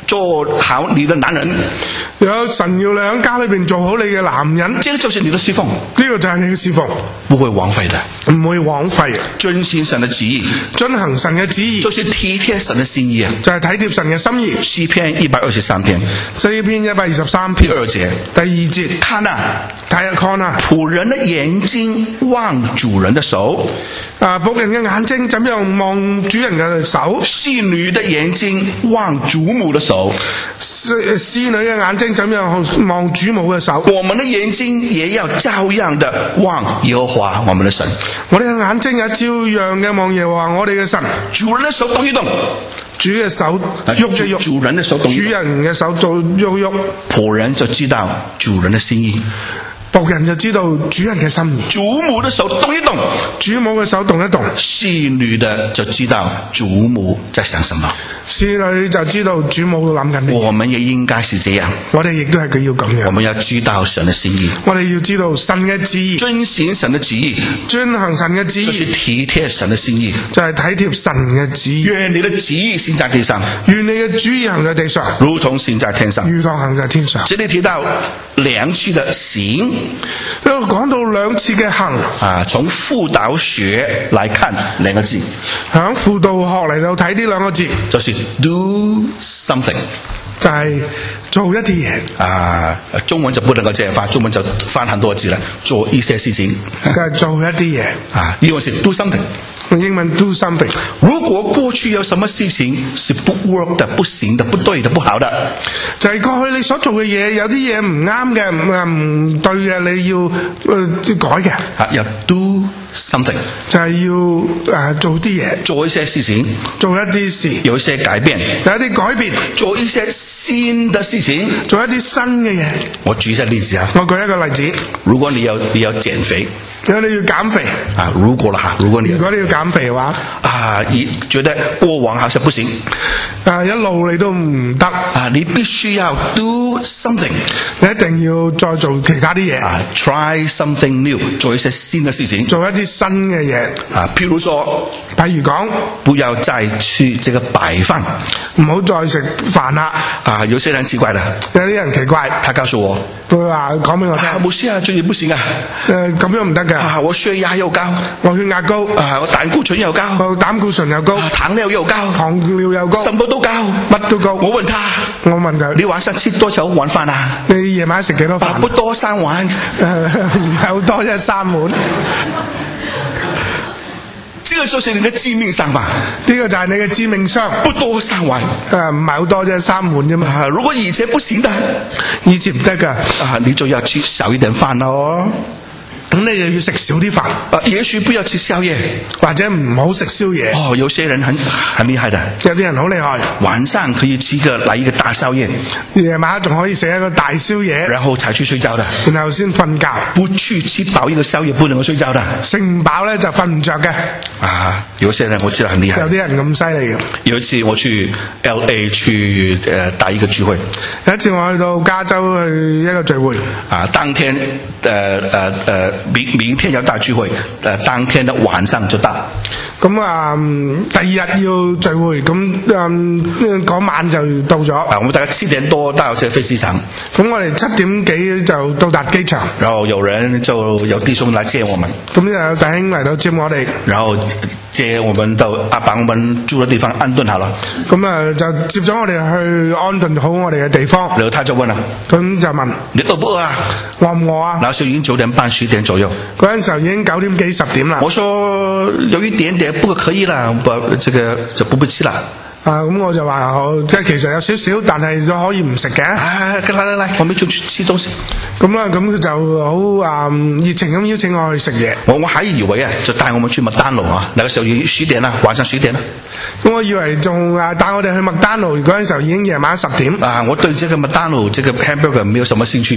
做好你的男人， 有神要你喺家裏邊做好你嘅男人， 這個就是你的侍奉， 呢個就係你嘅侍奉， 不會枉費的， 唔會枉費。 遵行神的旨意， 遵行神嘅旨意， 就是體貼神的心意啊， 就係體貼神嘅心意。 詩篇一百二十三篇， 詩篇一百二十三篇第二節， 第二節， 看啊， 睇下看啊， 僕人的眼睛望主人的手， 啊，僕人嘅眼睛怎樣望主人嘅手？ 侍女的眼睛望主母的手， 侍侍女嘅眼睛怎樣望主母嘅手？ 我們的眼睛也要照樣的望耶和華我們的神。 我哋嘅眼睛也照樣嘅望耶和華我哋嘅神。 主人的手動一動， 主嘅手喐一喐， 主人的手動一動， 主人嘅手做喐喐， 僕人就知道主人的心意。 僕人就知道主人嘅心意， 主母的手動一動， 主母嘅手動一動， 侍女的就知道主母在想什麼， 侍女就知道主母諗緊咩。 我們也應該是這樣， 我哋亦都係佢要咁樣。 我們要知道神的心意， 我哋要知道神嘅旨意， 遵行神的旨意， 遵行神嘅旨就是意， 體貼神的心意， 就係體貼神嘅旨意。 願你的旨意行在地上， 願你嘅旨意行在地上， 如同行在天上。 如同行在天上。 這裏提到兩次的行， 因為講到兩次嘅行啊，從輔導學來看兩個字， 響輔導學嚟到睇呢兩個字， 就是 do something， 就係做一啲嘢。 啊，中文就不能夠這樣翻，中文就翻很多字了，做一些事情， 就係做一啲嘢。 啊，英文是 do something。 英文 do something。 如果過去有什麼事情是不 work 的、不行的、不對的、不好的， 就係過去你所做嘅嘢有啲嘢唔啱嘅、唔唔對嘅，你要誒、呃、改嘅。 啊，要 do something， 就係要誒、呃、做啲嘢， 做一些事情， 做一啲事， 有一些改變， 有一啲改變， 做一些新的事情， 做一啲新嘅嘢。 我舉一下例子啊， 我舉一個例子， 如果你要你要減肥。 如果你要減肥啊，如果啦，如果你如果你要減肥嘅話， 啊，你覺得過往好像不行， 啊一路你都唔得啊，你必須要 do something， 你一定要再做其他啲嘢啊 ，try something new， 做一些新的事情， 做一啲新嘅嘢啊，譬如說， 譬如講， 不要再去這個擺飯， 唔好再食飯啦。 啊，有些人奇怪的， 有啲人奇怪， 他告訴我， 佢話講俾我聽， 啊，冇事啊，最近不行啊， 誒咁樣唔得嘅， 啊，我血壓又高， 我血壓高， 啊，我膽固醇又高， 我膽固醇又高， 啊，糖尿又高， 糖尿又高， 什麼都高， 乜都高。 我問他， 我問佢， 你晚上吃多少碗飯啊？ 你夜晚食幾多飯？ 啊，不多三碗， 誒唔係好多啫，三碗。 這個就是你的致命傷吧？ 呢個就係你嘅致命傷。 不多三碗， 誒唔係好多啫，三碗啫嘛。 啊，如果以前不行的， 以前唔得㗎， 啊，你就要吃少一點飯咯。 咁你就要食少啲飯， 啊，也許不要吃宵夜， 或者唔好食宵夜。 哦，有些人很很厲害的， 有啲人好厲害， 晚上可以吃一個來一個大宵夜， 夜晚仲可以食一個大宵夜， 然後才去睡覺的， 然後先瞓覺。 不去吃飽一個宵夜不能夠睡覺的， 食唔飽咧就瞓唔着嘅。 啊，有些人我知道很厲害。 有啲人咁犀利嘅。 有一次我去 L A 去誒帶一個聚會， 有一次我去到加州去一個聚會， 啊，當天誒誒誒明明天要大聚會，誒當天的晚上就到。 咁啊、嗯，第二日要聚會，咁誒嗰晚就到咗。 啊，我們大概七點多到這飛機場。 咁我哋七點幾就到達機場。 然後有人就有弟兄來接我們。 咁就有弟兄嚟到接我哋。 然後接我們到啊，把我們住的地方安頓好了。 咁啊，就接咗我哋去安頓好我哋嘅地方。 然後他就問啦， 咁就問你餓不餓啊？ 餓唔餓啊？ 那時候已經九點半十點左右。 嗰陣時候已經九點幾十點啦。 我說有一點點，不過可以啦，不，這個就不必吃啦。 啊，咁我就話我即係其實有少少，但係都可以唔食嘅。 啊，嚟嚟嚟，我們就去吃東西。 咁啦，咁佢就好啊熱情咁邀請我去食嘢。 我我還以為啊，就帶我們去麥當勞啊，那個時候已經十點啦，晚上十點啦。 咁我以為仲啊帶我哋去麥當勞，嗰陣時候已經夜晚十點。 啊，我對這個麥當勞這個 hamburger 沒有什麼興趣。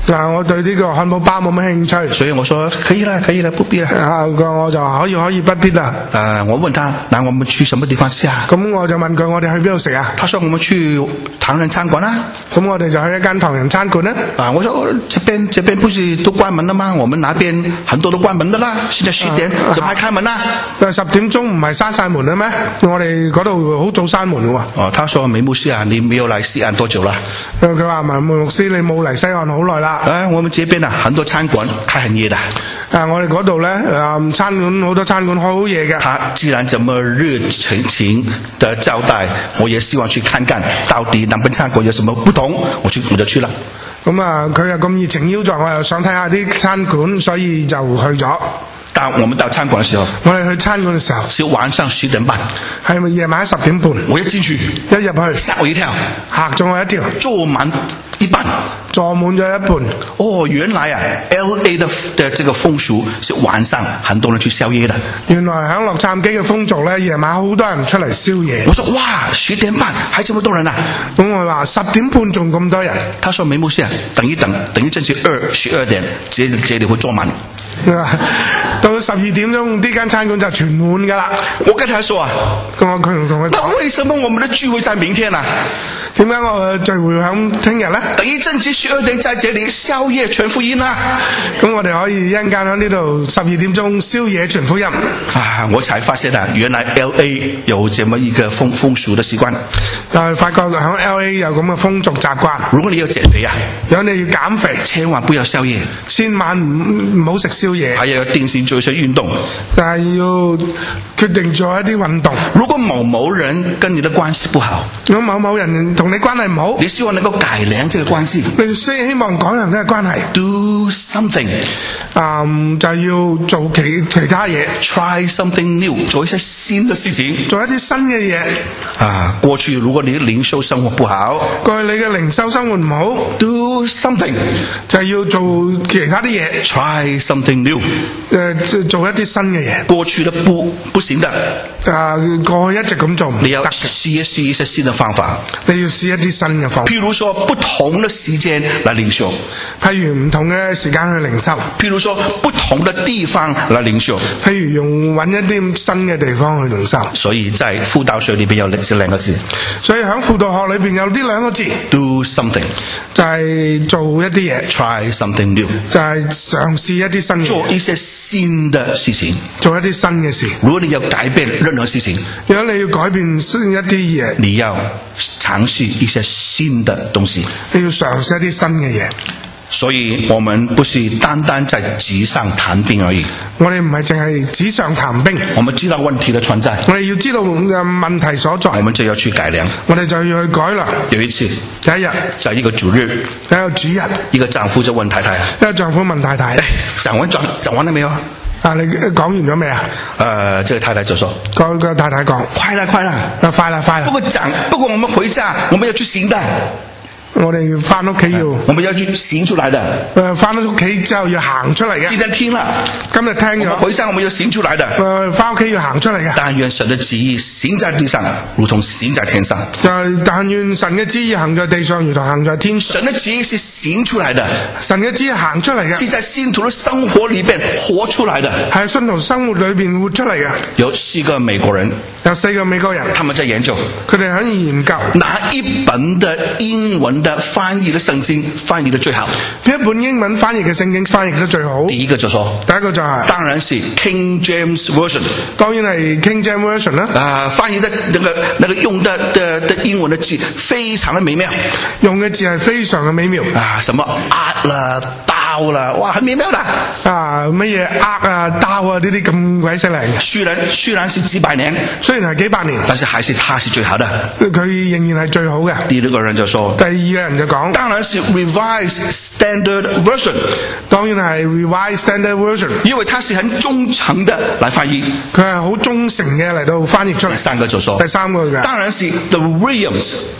嗱，我對呢個漢堡包冇乜興趣， 所以我說可以啦，可以啦，不必啦。 啊，我就話可以可以不必啦。 呃，我問他，那我們去什麼地方吃啊？ 咁我就問佢，我哋去邊度食啊？ 他說我們去唐人餐館啦。 咁我哋就去一間唐人餐館啦。 啊，我說這邊這邊不是都關門了嗎？我們那邊很多都關門的啦，現在十點， 啊、 怎麼還開門啊？ 十點鐘唔係閂晒門啦咩？我哋嗰度好早閂門嘅喎。 哦，他說梅牧師啊，你沒有來西岸多久啦？ 佢話梅牧師你冇嚟西岸好耐啦。 啊，我們這邊啊，很多餐館開很夜的。 啊，我哋嗰度咧，誒餐館好多餐館開好夜嘅。 他既然這麼熱情的招待，我也希望去看看到底兩邊餐館有什麼不同，我去我就去了。 咁啊，佢又咁熱情邀載，我又想睇下啲餐館，所以就去咗。 當我們到餐館的時候， 我哋去餐館嘅時候， 是晚上十點半， 係咪夜晚十點半？ 我一進去， 一入去嚇我一跳， 嚇咗我一跳， 坐滿一半， 坐滿咗一半。 哦，原來啊 ，L A 的的這個風俗是晚上很多人去宵夜的。 原來喺洛杉磯嘅風俗咧，夜晚好多人出嚟宵夜。 我說哇，十點半還這麼多人啊？ 咁我話十點半仲咁多人。 他說梅牧師啊，等一等，等一陣是二十二點，這這裡會坐滿。 到十二點鐘，呢間餐館就全滿噶啦。 我跟他說啊， 咁我佢同佢講， 那為什麼我們的聚會在明天啊？ 點解我聚會響聽日咧？ 等一陣子十二點在這裡宵夜傳福音啊！ 咁我哋可以一陣間喺呢度十二點鐘宵夜傳福音。 啊！我才發現啊，原來 L A 有這麼一個風風俗的習慣。 誒，發覺喺 L A 有咁嘅風俗習慣。 如果你要減肥啊， 如果你要減肥， 千萬不要宵夜， 千萬唔唔好食宵夜。 還要定時做一些運動， 但係要決定做一啲運動。 如果某某人跟你的關係不好， 如果某某人同你關係唔好， 你希望能夠改良這個關係， 你希希望改良呢個關係 ，do something， 啊、嗯，就要做其其他嘢 ，try something new，做一些新的事情， 做一啲新嘅嘢。 啊，過去如果你的零售生活不好， 過去你嘅零售生活唔好 ，do something， 就要做其他啲嘢 ，try something new， 誒，做一啲新嘅嘢。 過去的不不行的， 啊，過去一直咁做唔得， 你要試一試一些新的方法， 你要試一啲新嘅方法。 譬如說不同的時間來領袖， 譬如唔同嘅時間去領袖， 譬如說不同的地方來領袖， 譬如用揾一啲新嘅地方去領袖。 所以在輔導學裏邊有這兩個字， 所以喺輔導學裏邊有呢兩個字 ，do something， 就係做一啲嘢 ，try something new， 就係嘗試一啲新嘅， 做一些新的事情， 做一啲新嘅事。 如果你要改變任何事情， 如果你要改變新一啲嘢， 你要嘗試一些新的東西， 你要嘗試一啲新嘅嘢。 所以我們不是單單在紙上談兵而已， 我哋唔係淨係紙上談兵， 我們知道問題的存在， 我哋要知道問題所在， 我們就要去改良， 我哋就要去改良。 有一次， 有一日， 在一個主日， 一個主日， 一個丈夫就問太太， 一個丈夫問太太， 講完講講完了沒有？ 啊，你講完咗未啊？ 呃，這個太太就說， 個個太太講， 快啦快啦， 啊快啦快啦。 不過講，不過我們回家，我們要去行的。 我哋要翻屋企要， 我們要去行出來的。 誒，翻到屋企之後要行出嚟嘅。 今天聽了， 今日聽咗。 回家我們要行出來的。 誒，翻屋企要行出嚟嘅。 但願神的旨意行在地上，如同行在天上。 就係但願神嘅旨意行在地上，如同行在天上。 神的旨意是行出來的， 神嘅旨意行出嚟嘅， 是在信徒的生活裏邊活出來的， 係信徒生活裏邊活出嚟嘅。 有四個美國人， 有四個美國人， 他們在研究， 佢哋喺研究哪一本的英文的翻譯的聖經翻譯得最好？ 邊一本英文翻譯嘅聖經翻譯得最好？ 第一個就說， 第一個就係、是， 當然是 King James Version， 當然係 King James Version 啦。 啊，翻譯的那個那個用的的的英文的字非常的美妙， 用嘅字係非常嘅美妙。 啊，什麼 art 啦、刀啦，哇，很美妙的。啊， 乜嘢呃啊、刀啊呢啲咁鬼犀利嘅。 雖然雖然是幾百年， 雖然係幾百年， 但是還是他是最好的。 佢仍然係最好嘅。 第二個人就說， 第二個人就講， 當然是 Revised Standard Version， 當然係 Revised Standard Version， 因為他是很忠誠的來翻譯， 佢係好忠誠嘅嚟到翻譯出嚟。 第三個就說， 第三個嘅， 當然是 The Williams，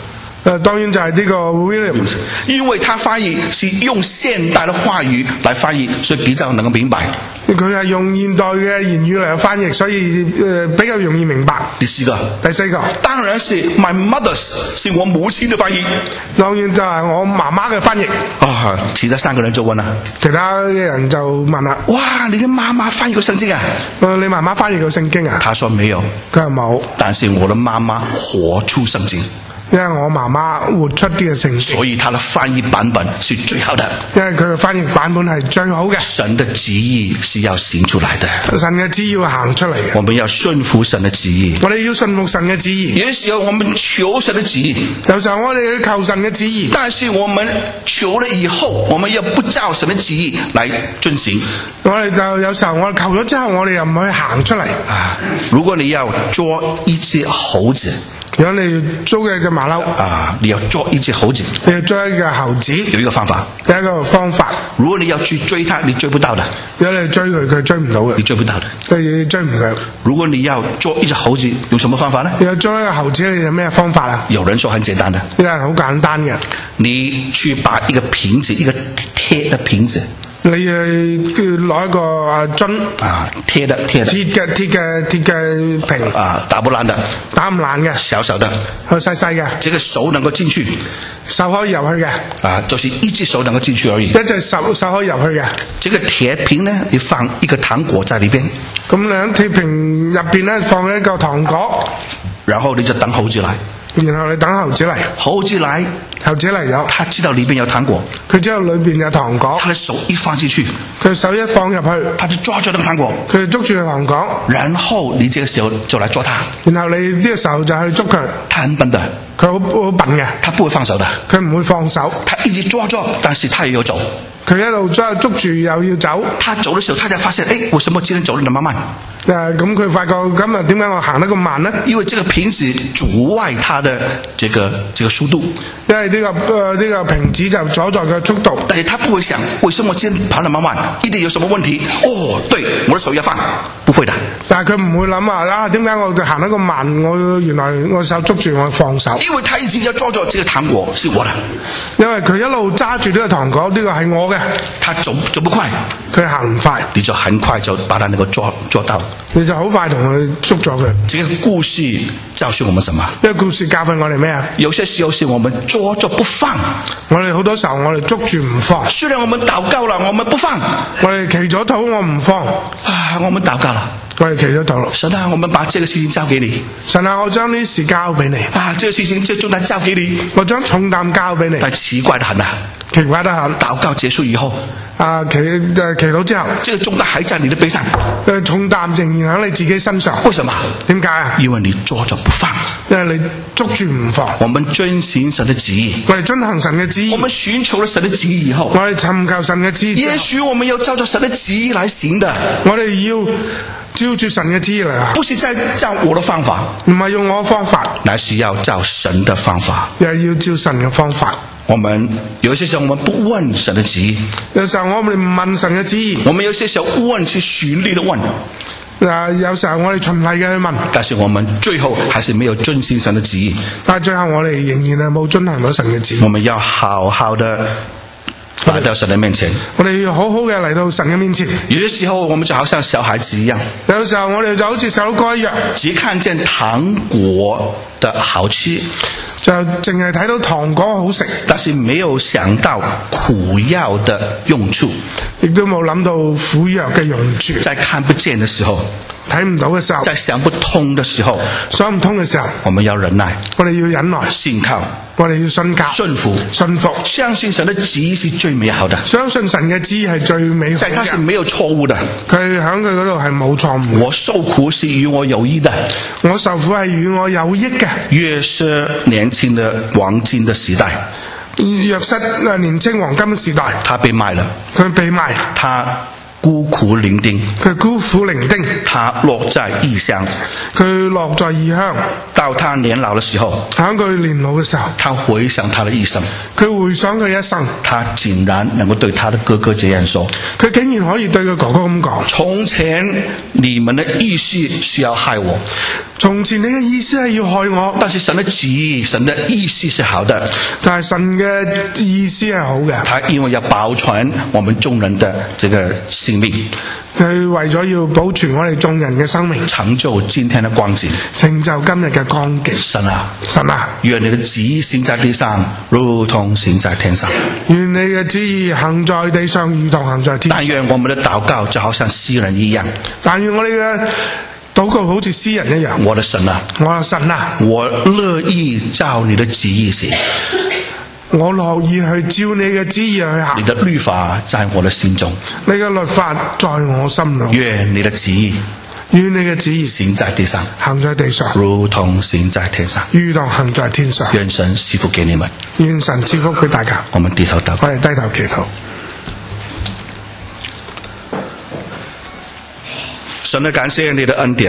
誒當然就係呢個 Williams， 因為他翻譯是用現代的話語來翻譯，所以比較能夠明白。 佢係用現代嘅言語嚟翻譯，所以誒比較容易明白。 第四個， 第四個， 當然是 my mother's， 是我母親的翻譯。 當然就係我媽媽嘅翻譯。 啊，其他三個人就問啦， 其他嘅人就問啦： 哇，你的媽媽翻譯過聖經啊？ 誒，你媽媽翻譯過聖經啊？ 他說沒有， 佢話冇。 但是我的媽媽活出聖經。 因為我媽媽活出啲嘅聖經， 所以他的翻譯版本是最好的。 因為佢嘅翻譯版本係最好嘅。 神的旨意是要行出來的， 神嘅旨意要行出嚟嘅。 我們要順服神的旨意。 我哋要順服神嘅旨意。 有時候我們求神的旨意， 有時候我哋要求神嘅旨意， 但是我們求了以後，我們又不照神的旨意來遵行。 我哋就有時候我哋求咗之後，我哋又唔去行出嚟。 啊，如果你要捉一隻猴子， 如果你要捉一隻馬騮， 啊，你要捉一隻猴子， 你要捉一隻猴子， 有一個方法。 有一個方法。 如果你要去追它，你追不到的。 如果你追佢，佢追唔到嘅。 你追不到的。 佢追唔到。 如果你要捉一隻猴子，用什麼方法呢？ 你要捉一個猴子，你有咩方法啊？ 有人說很簡單的。 呢個係好簡單嘅。 你去把一個瓶子，一個鐵的瓶子。 你誒攞一個啊樽啊，鐵的鐵的鐵嘅鐵嘅鐵嘅瓶啊，打不爛的， 打唔爛嘅， 小小的， 細細嘅， 這個手能夠進去， 手可以入去嘅， 啊，就是一隻手能夠進去而已， 一隻手手可以入去嘅。 這個鐵瓶呢，你放一個糖果在裏邊， 咁你喺鐵瓶入邊咧放一個糖果， 然後你就等猴子來。 然後你等猴子嚟， 猴子來， 猴子嚟咗， 他知道裏邊有糖果， 佢知道裏邊有糖果， 他的手一放進去， 佢手一放入去， 他就抓住那個糖果， 佢捉住個糖果， 然後你這個時候就來抓他， 然後你呢個時候就去捉佢， 他很笨的， 佢好好笨嘅， 他不會放手的， 佢唔會放手， 他一直抓住，但是他也有走， 佢一路抓捉住又要走， 他走的時候，他才發現，誒，為什麼今天走得那麼慢？ 誒咁佢發覺今日點解我行得咁慢呢？ 因為這個瓶子阻礙他的這個這個速度， 因為呢、這個誒呢、呃這個瓶子就阻在佢速度。 但是他不會想，為什麼今天跑得那麼慢？一定有什麼問題？哦，對，我的手要放，不會的。 但係佢唔會諗啊，啊點解我行得咁慢？我原來我手捉住我放手。因為他已經要抓住這個糖果是我的，因為佢一路揸住呢個糖果，呢、這個係我嘅。他走走不快，佢行唔快，你就很快就把他能夠抓抓到。你就好快同佢捉咗佢。這個故事教訓我們什麼？呢個故事教訓我哋咩啊？有些時候是我們捉着不放，我哋好多時候我哋捉住唔放。雖然我們禱告了，我們不放。我哋祈咗禱，我唔放。啊，我們禱告了，我哋祈咗禱。神啊，我們把這個事情交給你。神啊，我將呢事交俾你。啊，這個事情這重擔交給你。我將重擔交俾你。但奇怪得很啊！奇怪得很。禱告結束以後。啊，祈誒祈禱之後，這個重擔還在你的背上，誒重擔仍然喺你自己身上。為什麼？點解啊？因為你捉着不放，因為你捉住唔放。我們遵行神的旨意，我哋遵行神嘅旨意。我們尋求了神的旨意以後，我哋尋求神嘅旨意。也許我們要照着神的旨意來行的，我哋要照住神嘅旨意嚟啊！不是在照我的方法，唔係用我嘅方法，乃是要照神的方法，又係要照神嘅方法。我們有些時候我們不問神的旨意，有時候我們唔問神嘅旨意。我們有些時候問是循例的問，嗱有時候我哋循例嘅去問，但是我們最後還是沒有遵行神的旨意。但係最後我哋仍然係冇遵行到神嘅旨意。我們要好好的來到神的面前，我哋要好好嘅嚟到神嘅面前。有些時候我們就好像小孩子一樣，有時候我哋就好似細佬哥一樣，只看見糖果的好吃，就淨係睇到糖果好食，但是沒有想到苦藥的用處，亦都冇諗到苦藥嘅用處。在看不見的時候，睇唔到嘅時候，在想不通的時候，想唔通嘅時候，我們要忍耐，我哋要忍耐，信靠，我哋要信靠，順服，順服，相信神的旨意是最美好的，相信神嘅旨意係最美好嘅，在他是沒有錯誤的，佢喺佢嗰度係冇錯誤。我受苦是與我有益的，我受苦係與我有益嘅。約瑟年輕的黃金的時代，約瑟年輕黃金時代，他被賣了，佢被賣，他孤苦伶仃，佢孤苦伶仃，他落在異鄉，佢落在異鄉。到他年老的時候，喺佢年老嘅時候，他回想他的一生，佢回想佢一生，他竟然能夠對他的哥哥這樣說，佢竟然可以對佢哥哥咁講：從前你們的意思是要害我， 從前你嘅意思係要害我， 但是神的旨意，神的意思是好的。 但係神嘅意思係好嘅， 他因為要保存我們眾人的這個性命， 佢為咗要保存我哋眾人嘅生命， 成就今天的光景， 成就今日嘅光景。 神啊， 神啊， 願你的旨意行在地上，如同行在天上。 願你嘅旨意行在地上，如同行在天上。 但願我們的禱告就好像詩人一樣，但願我哋嘅禱告好似詩人一樣。 我的神啊， 我的神啊， 我樂意照你的旨意行。 我樂意去照你嘅旨意去行。 你的律法在我的心中， 你嘅律法在我心裏。 願你的旨意， 願你嘅旨意行在地上， 行在地上， 如同行在天上， 如同行在天上。 願神賜福給你們， 願神賜福俾大家。 我們低頭禱告， 我哋低頭祈禱。 神啊，感謝你的恩典。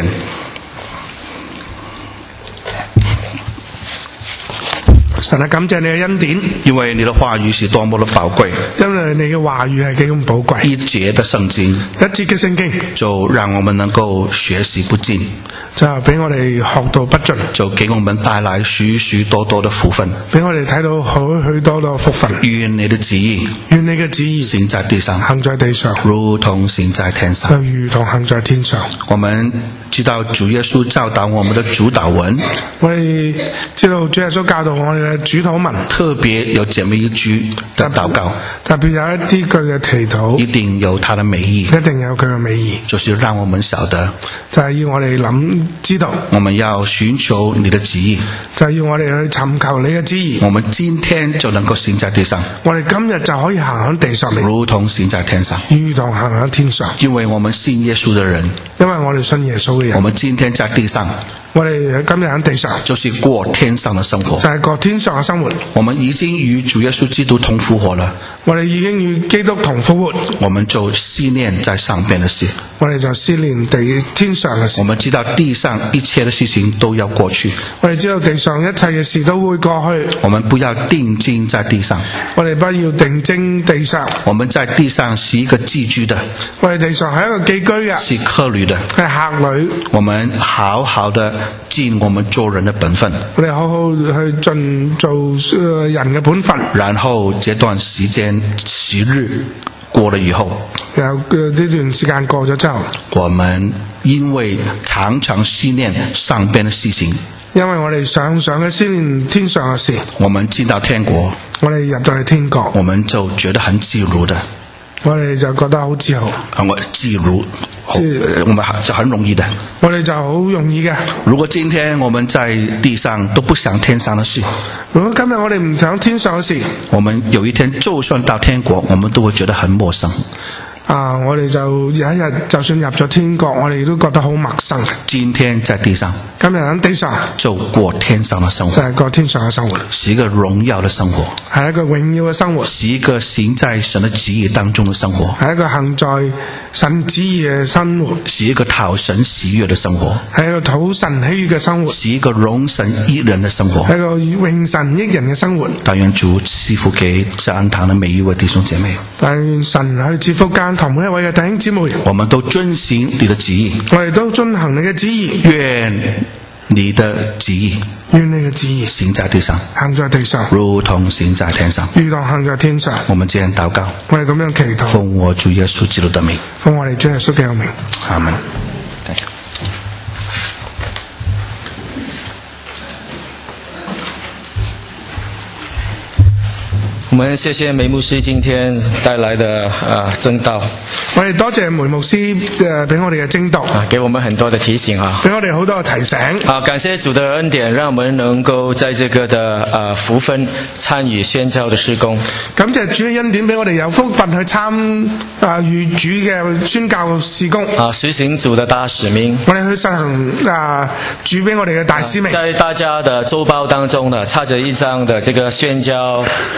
神啊，感謝你嘅恩典， 因為你的話語是多麼的寶貴， 因為你嘅話語係幾咁寶貴。 一節的聖經， 一節嘅聖經， 就讓我們能夠學習不盡， 就俾我哋學到不盡， 就給我們帶來許許多多的福分， 俾我哋睇到許許多多福分。 願你的旨意， 願你嘅旨意行在地上， 行在地上， 如同行在天上， 就如同行在天上。 我們知道主耶穌教導我們的主禱文， 我哋知道主耶穌教導我哋嘅主禱文， 特別有這麼一句的禱告， 特別有一啲句嘅祈禱， 一定有它的美意， 一定有佢嘅美意， 就是讓我們曉得， 就係要我哋諗知道， 我們要尋求你的旨意， 就係要我哋去尋求你嘅旨意。 我們今天就能夠行在地上， 我哋今日就可以行喺地上嚟， 如同行在天上， 如同行喺天上。 因為我們信耶穌的人， 因為我哋信耶穌嘅人， 我們今天在地上， 我哋今日喺地上， 就是過天上的生活， 就係過天上嘅生活。 我們已經與主耶穌基督同復活了， 我哋已經與基督同復活， 我們就思念在上邊的事， 我哋就思念地天上嘅事。 我們知道地上一切的事情都要過去， 我哋知道地上一切嘅事都會過去。 我們不要定睛在地上， 我哋不要定睛地上。 我們在地上是一個寄居的， 我哋地上係一個寄居嘅， 是客旅的， 係客旅。 我們好好的盡我們做人的本分， 我哋好好去盡做人嘅本分。 然後這段時間時日過了以後， 然後呢段時間過咗之後， 我們因為常常思念上邊的事情， 因為我哋常常嘅思念天上嘅事， 我們進到天國， 我哋入到去天國， 我們就覺得很自如的， 我哋就覺得好自豪， 我自如，我們就很容易的， 我哋就好容易嘅。 如果今天我們在地上都不想天上的事， 如果今日我哋唔想天上嘅事， 我們有一天就算到天國，我們都會覺得很陌生。 啊！我哋就有一日，就算入咗天國，我哋都覺得好陌生。 今天在地上， 今日喺地上就過天上的生活， 就係過天上嘅生活， 是一個榮耀的生活， 係一個榮耀嘅生活， 是一個行在神的旨意當中的生活， 係一個行在神旨意嘅生活， 是一個討神喜悅的生活， 係一個討神喜悅嘅生活， 是一個榮神益人的生活， 係一個榮神益人嘅生活。 但願主賜福給在安堂的每一位弟兄姐妹， 但願神去賜福間同每一位嘅弟兄姊妹， 我們都遵行你的旨意， 我哋都遵行你嘅旨意， 願你的旨意， 願你嘅旨意行在地上， 行在地上， 如同行在天上， 如同行在天上。 我們這樣禱告， 我哋咁樣祈禱， 奉我主耶穌基督的名， 奉我哋主耶穌嘅名， 阿門。 我們謝謝梅牧師今天帶來的啊證道。 我哋多謝梅牧師誒俾我哋嘅證道， 啊，給我們很多的提醒啊， 俾我哋好多嘅提醒。 啊，感謝主的恩典，讓我們能夠在這個的啊福分參與宣教的事工。 感謝主嘅恩典，俾我哋有福分去參啊與主嘅宣教事工。 啊，實行主的大使命。 我哋去實行啊主俾我哋嘅大使命。 在大家的週報當中呢，插着一張的這個宣教基金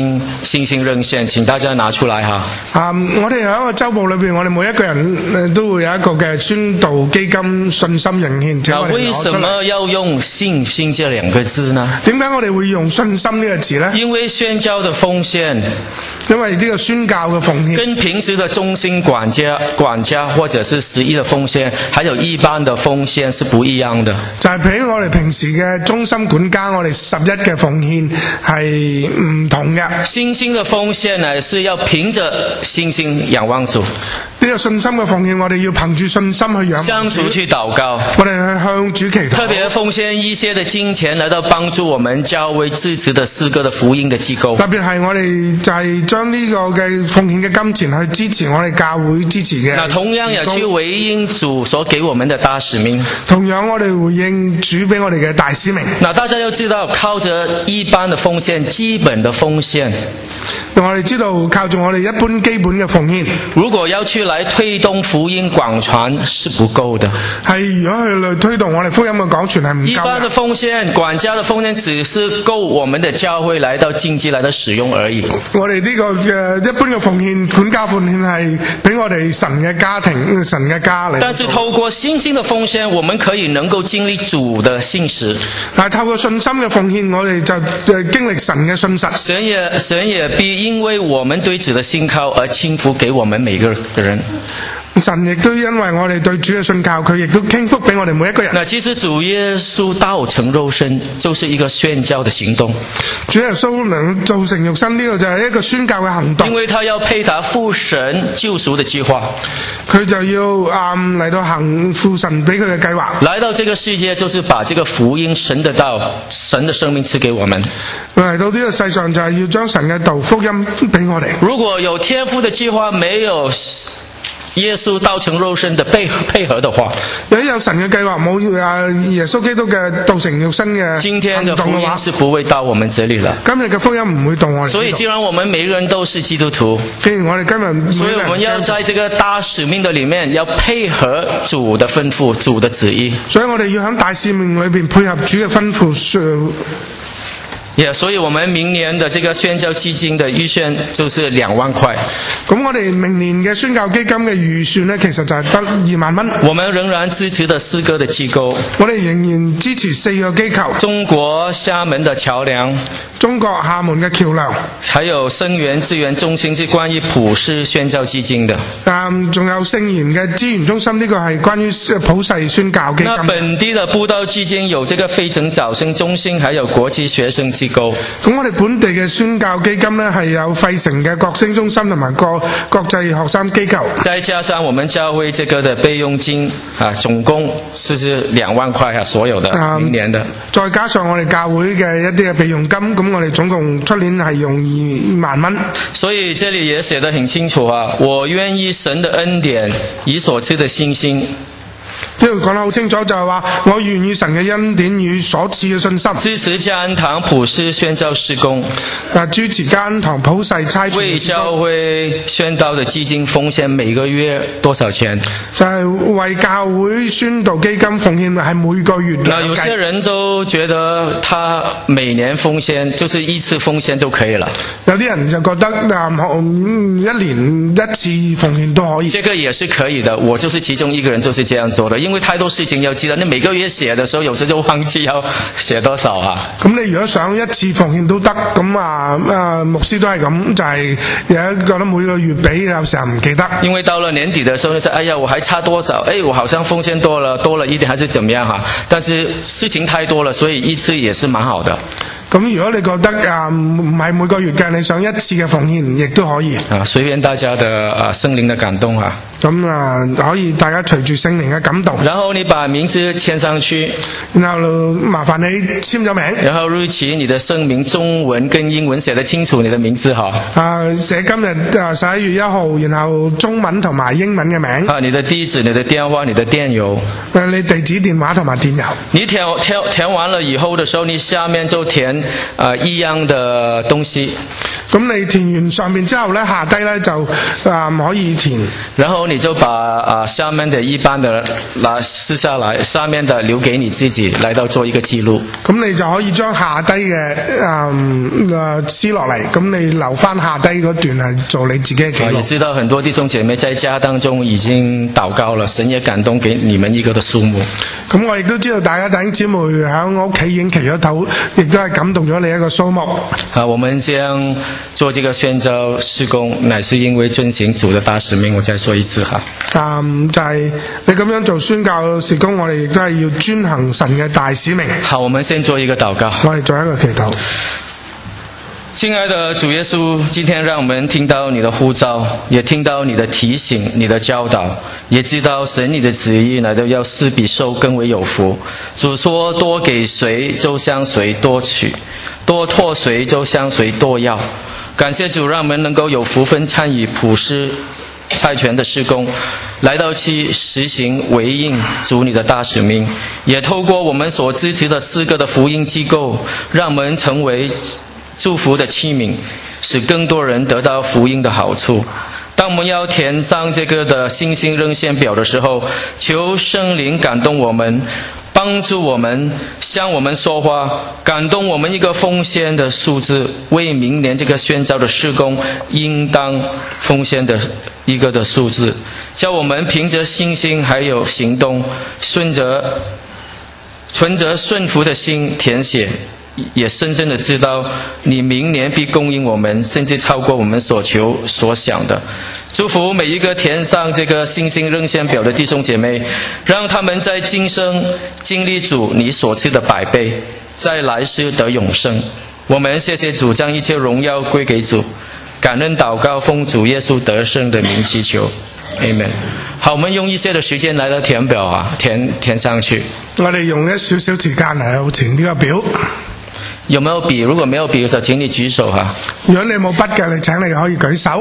星星星任線，請大家拿出來哈。 啊，我哋喺一個週報裏邊，我哋每一個人都會有一個嘅宣道基金信心任獻。 那為什麼要用信心這兩個字呢？ 點解我哋會用信心呢個字呢？ 因為宣教的奉獻， 因為呢個宣教嘅奉獻， 跟平時的忠心管家、管家或者是十一的奉獻，還有一般的奉獻是不一樣的。 就係比我哋平時嘅忠心管家，我哋十一嘅奉獻係唔同嘅。 信心的奉獻呢，是要憑着信心仰望主。 呢個信心嘅奉獻，我哋要憑住信心去仰望主， 向主去禱告， 我哋去向主祈禱。特別奉獻一些的金錢來到幫助我們教會支持的四個的福音的機構。 特別係我哋就係將呢個嘅奉獻嘅金錢去支持我哋教會支持嘅。 那同樣也去回應主所給我們的大使命。 同樣我哋回應主俾我哋嘅大使命。 那大家要知道，靠着一般的奉獻，基本的奉獻， 我哋知道靠住我哋一般基本嘅奉獻， 如果要去來推動福音廣傳是不夠的。 係如果去來推動我哋福音嘅廣傳係唔夠嘅。 一般的奉獻、管家的奉獻只是夠我們的教會來到經濟來到使用而已。 我哋呢個嘅一般嘅奉獻、管家奉獻係俾我哋神嘅家庭、神嘅家嚟。 但是透過信心的奉獻，我們可以能夠經歷主的信實。 但係透過信心嘅奉獻，我哋就誒經歷神嘅信實。 神也神也必因為我們對主的信靠而傾福給我們每個人。 神亦都因為我哋對主嘅信靠，佢亦都傾福俾我哋每一個人。 那其實主耶穌道成肉身就是一個宣教的行動。 主耶穌能造成肉身呢個就係一個宣教嘅行動。 因為他要配搭父神救贖的計劃， 佢就要啊嚟到行父神俾佢嘅計劃。 來到這個世界就是把這個福音神的道、神的生命賜給我們。 嚟到呢個世上就係要將神嘅道福音俾我哋。 如果有天父的計劃，沒有耶穌道成肉身的配配合的話， 如果有神嘅計劃，冇啊耶穌基督嘅道成肉身嘅， 今天的福音是不會到我們這裏了。 今日嘅福音唔會到我哋。 所以既然我們每個人都是基督徒， 既然我哋今日， 所以我們要在這個大使命的裏面，要配合主的吩咐、主的旨意。 所以我哋要喺大使命裏邊配合主嘅吩咐。 也、yeah, 所以我們明年的這個宣教基金的預算就是兩萬塊。 咁我哋明年嘅宣教基金嘅預算呢，其實就係得二萬蚊。 我們仍然支持的四個的機構， 我哋仍然支持四個機構： 中國廈門的橋梁、 中國廈門嘅橋梁， 還有生源資源中心，是關於普世宣教基金的。 嗯，仲有聖言嘅資源中心，呢個係關於普世宣教基金。 那本地的布道基金有這個非誠早生中心，還有國際學生機構。 咁我哋本地嘅宣教基金呢，係有費城嘅國聲中心同埋國國際學生機構。再加上我們教會這個的備用金啊，總共是是兩萬塊啊，所有的、嗯、明年的。 再加上我哋教會嘅一啲嘅備用金，咁我哋總共出年係用二萬蚊。 所以這裏也寫得很清楚啊，我願意神的恩典以所賜的信心。呢度講得好清楚，就係話我願意神嘅恩典與所賜嘅信心，支持嘉恩堂普世宣教事工，啊，支持嘉恩堂普世差傳，為教會宣道的基金奉獻每個月多少錢？就係為教會宣道基金奉獻係每個月。那有些人都覺得他每年奉獻就是一次奉獻就可以了，有啲人就覺得啊，一年一次奉獻都可以。這個也是可以的，我就是其中一個人就是這樣做的。因為太多事情要記得，你每個月寫的時候，有時就忘記要寫多少啊。咁你如果想一次奉獻都得，咁啊啊牧師都係咁，就係有覺得每個月俾，有時候唔記得。因為到了年底的時候，就哎呀，我還差多少？哎，我好像奉獻多了，多了一點，還是怎麼樣哈？但是事情太多了，所以一次也是蠻好的。咁如果你覺得啊唔係每個月嘅，你想一次嘅奉獻，亦都可以。啊，隨便大家的啊聖靈的感動啊。咁啊可以大家隨住聖靈嘅感動。然後你把名字簽上去，然後麻煩你簽咗名。然後日期，你的聲明中文跟英文寫得清楚，你的名字哈。啊，寫今日啊十一月一號，然後中文同埋英文嘅名。啊，你的地址、你的電話、你的電郵。誒，你地址、電話同埋電郵。你填填填完了以後的時候，你下面就填。啊、呃，一樣的東西， 咁你填完上面之後咧，下低咧就啊可以填。 然後你就把啊下面的一般的拿撕下來，上面的留給你自己，來到做一個記錄。 咁你就可以將下低嘅誒誒撕落嚟，咁你留翻下低嗰段係做你自己嘅記錄。 也知道很多弟兄姐妹在家當中已經禱告了，神也感動給你們一個的數目。 咁我亦都知道大家弟兄姊妹喺我屋企已經祈咗禱，亦都係感動咗你一個數目。 啊，我們將做這個宣召事工，乃是因為遵行主的大使命。我再說一次哈。 嗯，就係、是、你咁樣做宣教事工，我哋亦都係要遵行神嘅大使命。 好，我們先做一個禱告。 我哋做一個祈禱。 親愛的主耶穌，今天讓我們聽到你的呼召，也聽到你的提醒，你的教導，也知道神你的旨意來到要施比受更為有福。主說多給誰就向誰多取，多託誰就向誰多要。感謝主，讓我們能夠有福分參與普施差傳的事工，來到去實行回應主你的大使命，也透過我們所支持的四個的福音機構，讓我們成為祝福的器皿，使更多人得到福音的好處。當我們要填上這個的信心認獻表的時候，求聖靈感動我們，幫助我們，向我們說話，感動我們一個奉獻的數字，為明年這個宣召的事工應當奉獻的一個的數字，叫我們憑着信心還有行動，順着存着順服的心填寫，也深深的知道你明年必供應我們，甚至超過我們所求所想的。祝福每一個填上這個信心認獻表的弟兄姐妹，讓他們在今生經歷主你所賜的百倍，在來世得永生。我們謝謝主，將一切榮耀歸給主，感恩禱告，奉主耶穌得勝的名祈求 Amen。 好，我們用一些的時間來到填表啊，填填上去。 我哋用一少少時間嚟填呢個表。 有沒有筆？如果沒有筆就請你舉手哈。 如果你冇筆嘅，你請你可以舉手。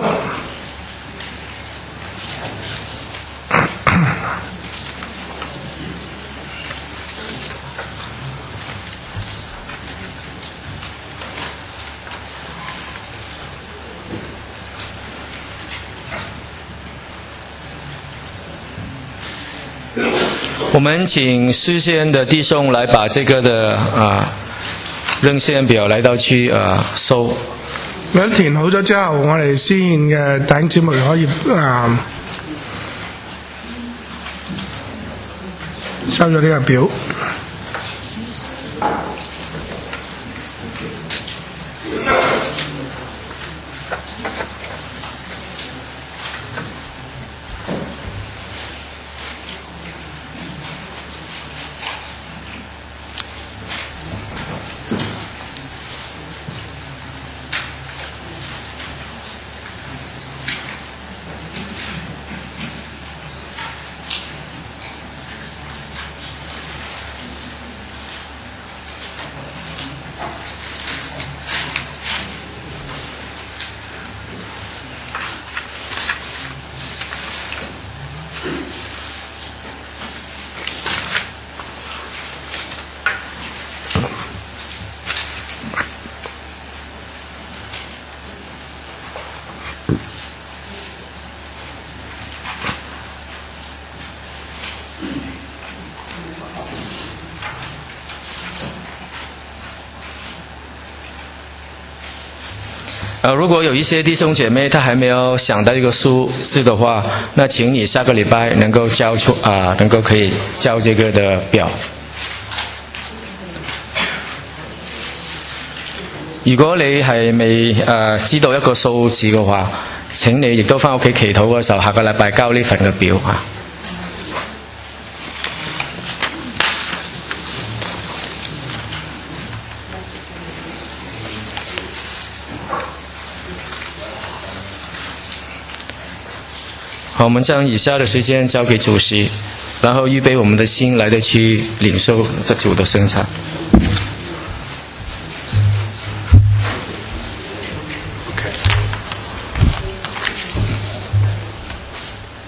我們請事先的弟兄來把這個的啊認獻表來到去啊收。 咁填好咗之後，我哋先嘅弟兄姊妹可以啊收咗呢個表。 呃，如果有一些弟兄姐妹他還沒有想到一個數字的話，那請你下個禮拜能夠交出啊、呃，能夠可以交這個的表。如果你係未呃知道一個數字嘅話，請你亦都返屋企祈禱嘅時候，下個禮拜交呢份嘅表啊。好，我們將以下的時間交給主席，然後預備我們的心來的去領受這主的生產。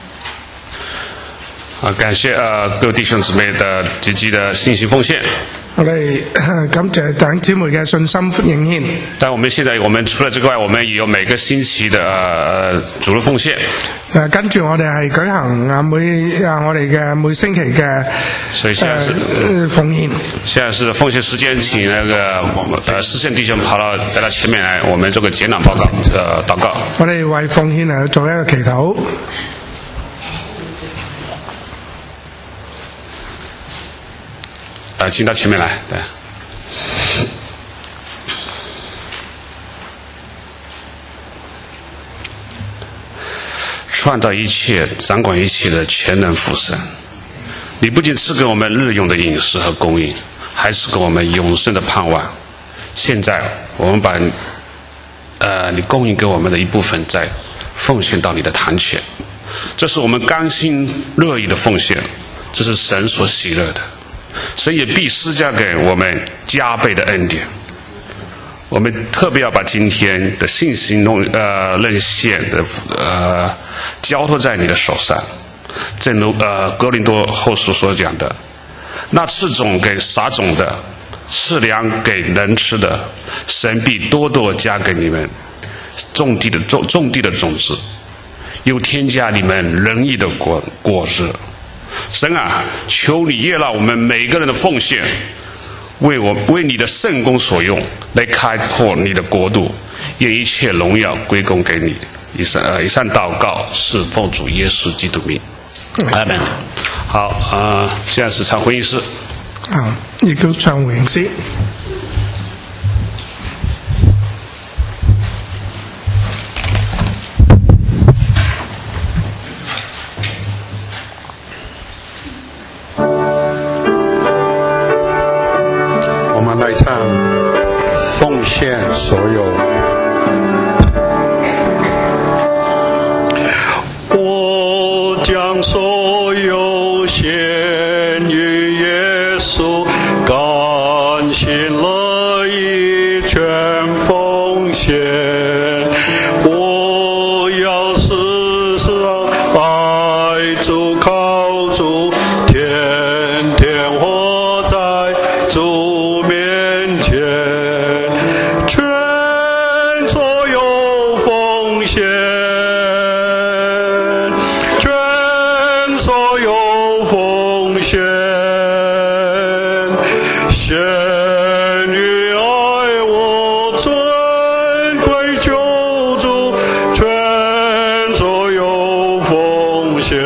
好，感謝呃各位弟兄姊妹的積極的信息奉獻。 我哋感謝弟兄姊妹嘅信心奉獻。 但我們現在，我們除了這個外，我們也有每個星期的呃主日奉獻。 誒，跟住我哋係舉行啊每啊我哋嘅每星期嘅所以現在是、 呃、奉獻。 現在是奉獻時間，請那個呃視線弟兄跑到來到前面來，我們做個簡短報告，呃禱告。 我哋為奉獻嚟做一個祈禱。 呃，請到前面來，對。創造一切、掌管一切的全能父神，你不僅賜給我們日用的飲食和供應，還賜給我們永生的盼望。現在我們把呃你供應給我們的一部分再奉獻到你的壇前，這是我們甘心樂意的奉獻，這是神所喜樂的。神也必施加給我們加倍的恩典。我們特別要把今天的信息弄呃任獻的呃交託在你的手上，正如呃哥林多後書所講的，那賜種給撒種的，賜糧給人吃的，神必多多加給你們種地的種種地的種子，又添加你們仁義的果果子。神啊，求你悅納我們每個人的奉獻，為我為你的聖工所用，來開拓你的國度，願一切榮耀歸功給你。以上呃以上禱告是奉主耶穌基督名，阿門。好啊、呃，現在是唱回應詩。 啊，亦都唱回應詩。 来唱奉獻所有， 我將所有獻於耶穌，甘心樂意全奉獻。我要時時愛主靠主，天天活在主面前，全所有奉獻，全所有奉獻，獻於愛我尊貴救主，全所有奉獻。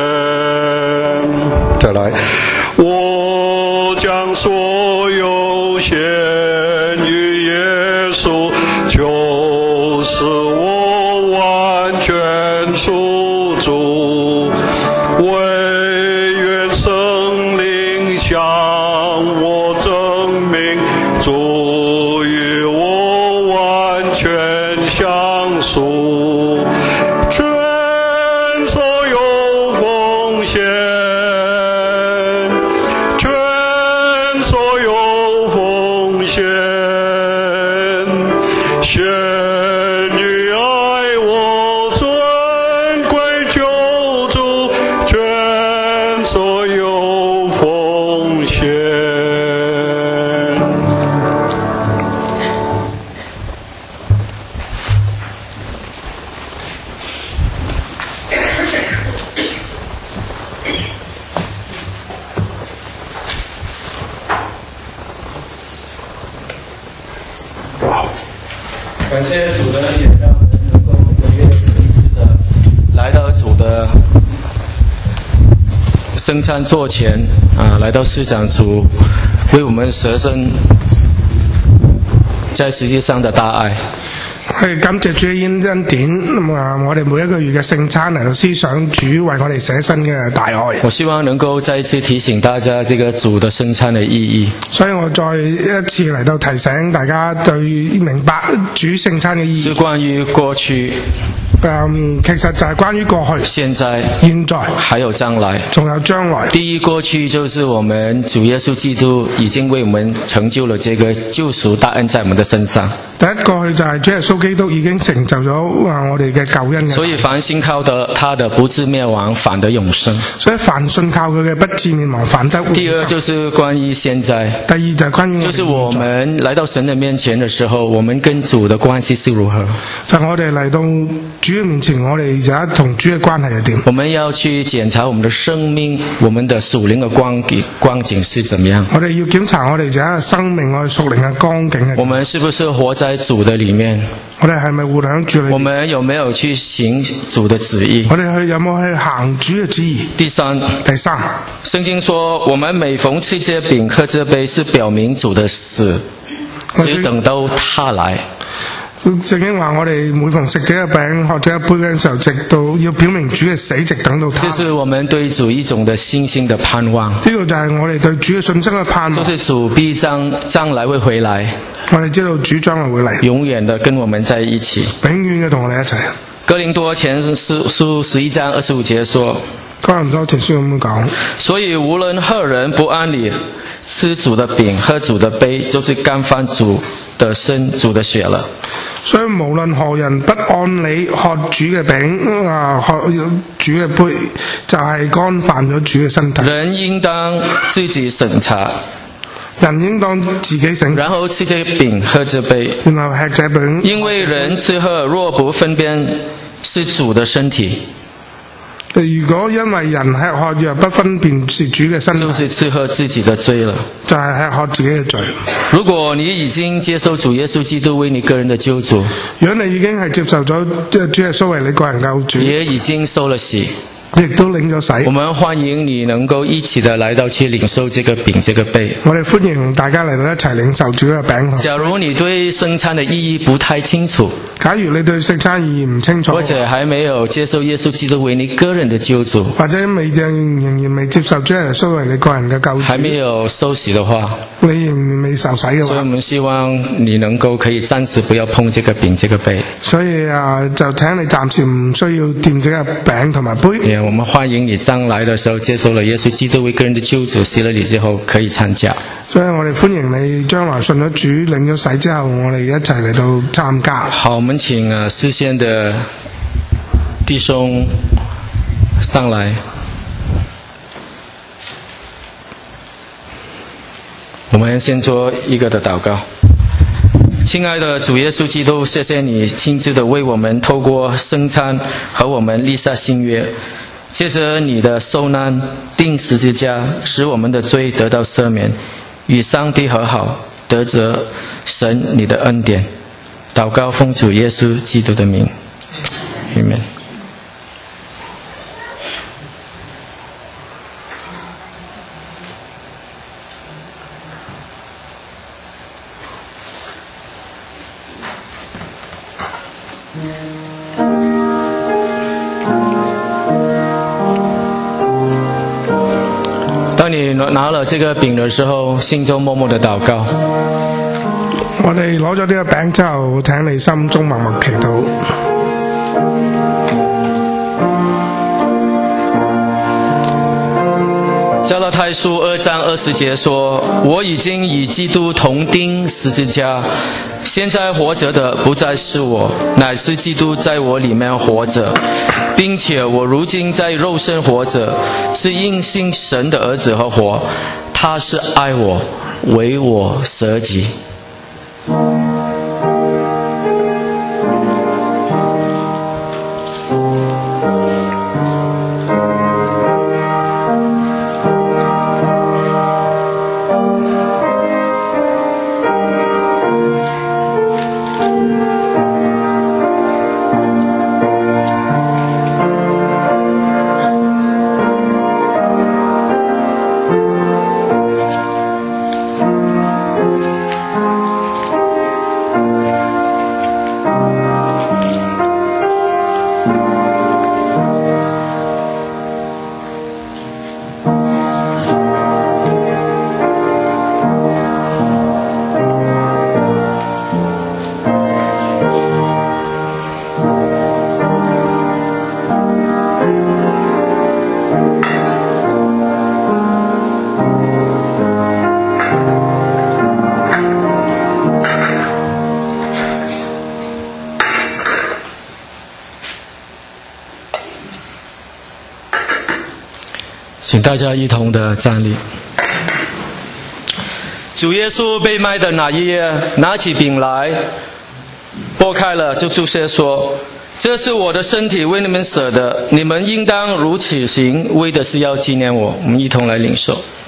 再來， 我將所有獻於耶穌，就是我完全屬主，惟願聖靈向我證明，主與我完全相屬，全所有奉獻，全所有奉獻，獻於愛我尊貴救主，全所有奉獻。 感謝主的恩典，讓我們能夠每個月一次的來到主的聖餐座前啊，來到思想主為我們捨身在世界上的大愛。 係感謝主嘅恩典，咁啊，我哋每一個月嘅聖餐嚟到思想主為我哋捨身嘅大愛。 我希望能夠再一次提醒大家，這個主的聖餐的意義。 所以我再一次嚟到提醒大家，對明白主聖餐嘅意義。 是關於過去。 嗯，其實就係關於過去、 現在、 現在， 還有將來， 仲有將來。 第一過去就是我們主耶穌基督已經為我們成就了這個救贖大恩在我們的身上。 第一過去就係主耶穌基基督已經成就咗啊我哋嘅救恩嘅。 所以凡信靠的他的不至滅亡，反得永生。 所以凡信靠佢嘅不至滅亡，反得永生。 第二就是關於現在。 第二就係關於就是我們來到神的面前的時候，我們跟主的關係是如何？ 就係我哋嚟到主嘅面前，我哋而家同主嘅關係係點？ 我們要去檢查我們的生命，我們的屬靈嘅光景光景是怎麼樣？ 我哋要檢查我哋而家嘅生命，我哋屬靈嘅光景係點？ 我們是不是活在主的裡面？ 我哋係咪活喺主裏面？ 我們有沒有去行主的旨意？ 我哋去有冇去行主嘅旨意？ 第三， 第三， 聖經說，我們每逢吃這餅喝這杯，是表明主的死，只等到他來。 聖經話我哋每逢食這個餅喝這一杯嘅時候，直到要表明主嘅死，直等到他。 這是我們對主一種的信心的盼望。 呢個就係我哋對主嘅信心嘅盼望。 就是主必將將來會回來。 我哋知道主將來會嚟， 永遠的跟我們在一起， 永遠嘅同我哋一齊。 哥林多前書十一章二十五節說， 哥林多前書咁講， 所以無論何人不按理吃主的餅喝主的杯，就是干犯主的身主的血了。 所以無論何人不按理喝主嘅餅啊，喝主嘅杯，就係、是、干犯咗主嘅身體。 人應當自己審查。 人應當自己醒， 然後吃這餅喝這杯， 然後吃這餅。 因為人吃喝若不分辨是主的身體， 如果因為人吃喝若不分辨是主嘅身體， 就是吃喝自己的罪了， 就係吃喝自己嘅罪。 如果你已經接受主耶穌基督為你個人的救主， 如果你已經係接受咗主耶穌為你個人救主， 也已經受了洗， 亦都領咗洗。 我們歡迎你能夠一起的來到去領受這個餅這個杯。 我哋歡迎大家嚟到一齊領受主嘅餅。 假如你對聖餐的意義不太清楚， 假如你對聖餐意義唔清楚， 或者還沒有接受耶穌基督為你個人的救主， 或者未仍然未接受主耶穌為你個人嘅救主， 還沒有受洗的話， 你仍然未受洗嘅話， 所以我們希望你能夠可以暫時不要碰這個餅這個杯。 所以啊，就請你暫時唔需要掂這個餅同埋杯。 Yeah, 我們歡迎你將來的時候接受了耶穌基督為個人的救主，洗了禮之後可以參加。 所以我哋歡迎你將來信咗主領咗洗之後，我哋一齊嚟到參加。 好，我們請啊視線的弟兄上來，我們先做一個的禱告。親愛的主耶穌基督，謝謝你親自的為我們透過聖餐和我們立下新約，借着你的受難釘十字架，使我們的罪得到赦免，與上帝和好，得着神你的恩典。禱告奉主耶穌基督的名，阿們。當你拿了這個餅的時候，心中默默的禱告。 我哋攞咗呢個餅之後，請你心中默默祈禱。 加拉太書二章二十節說：我已經與基督同釘十字架，現在活着的不再是我，乃是基督在我裡面活着，並且我如今在肉身活着，是因信神的兒子而活，他是愛我，為我捨己。 请大家一同的站立。主耶稣被卖的那一夜，拿起饼来，拨开了，就注释说：“这是我的身体，为你们舍的，你们应当如此行，为的是要纪念我。”我们一同来领受。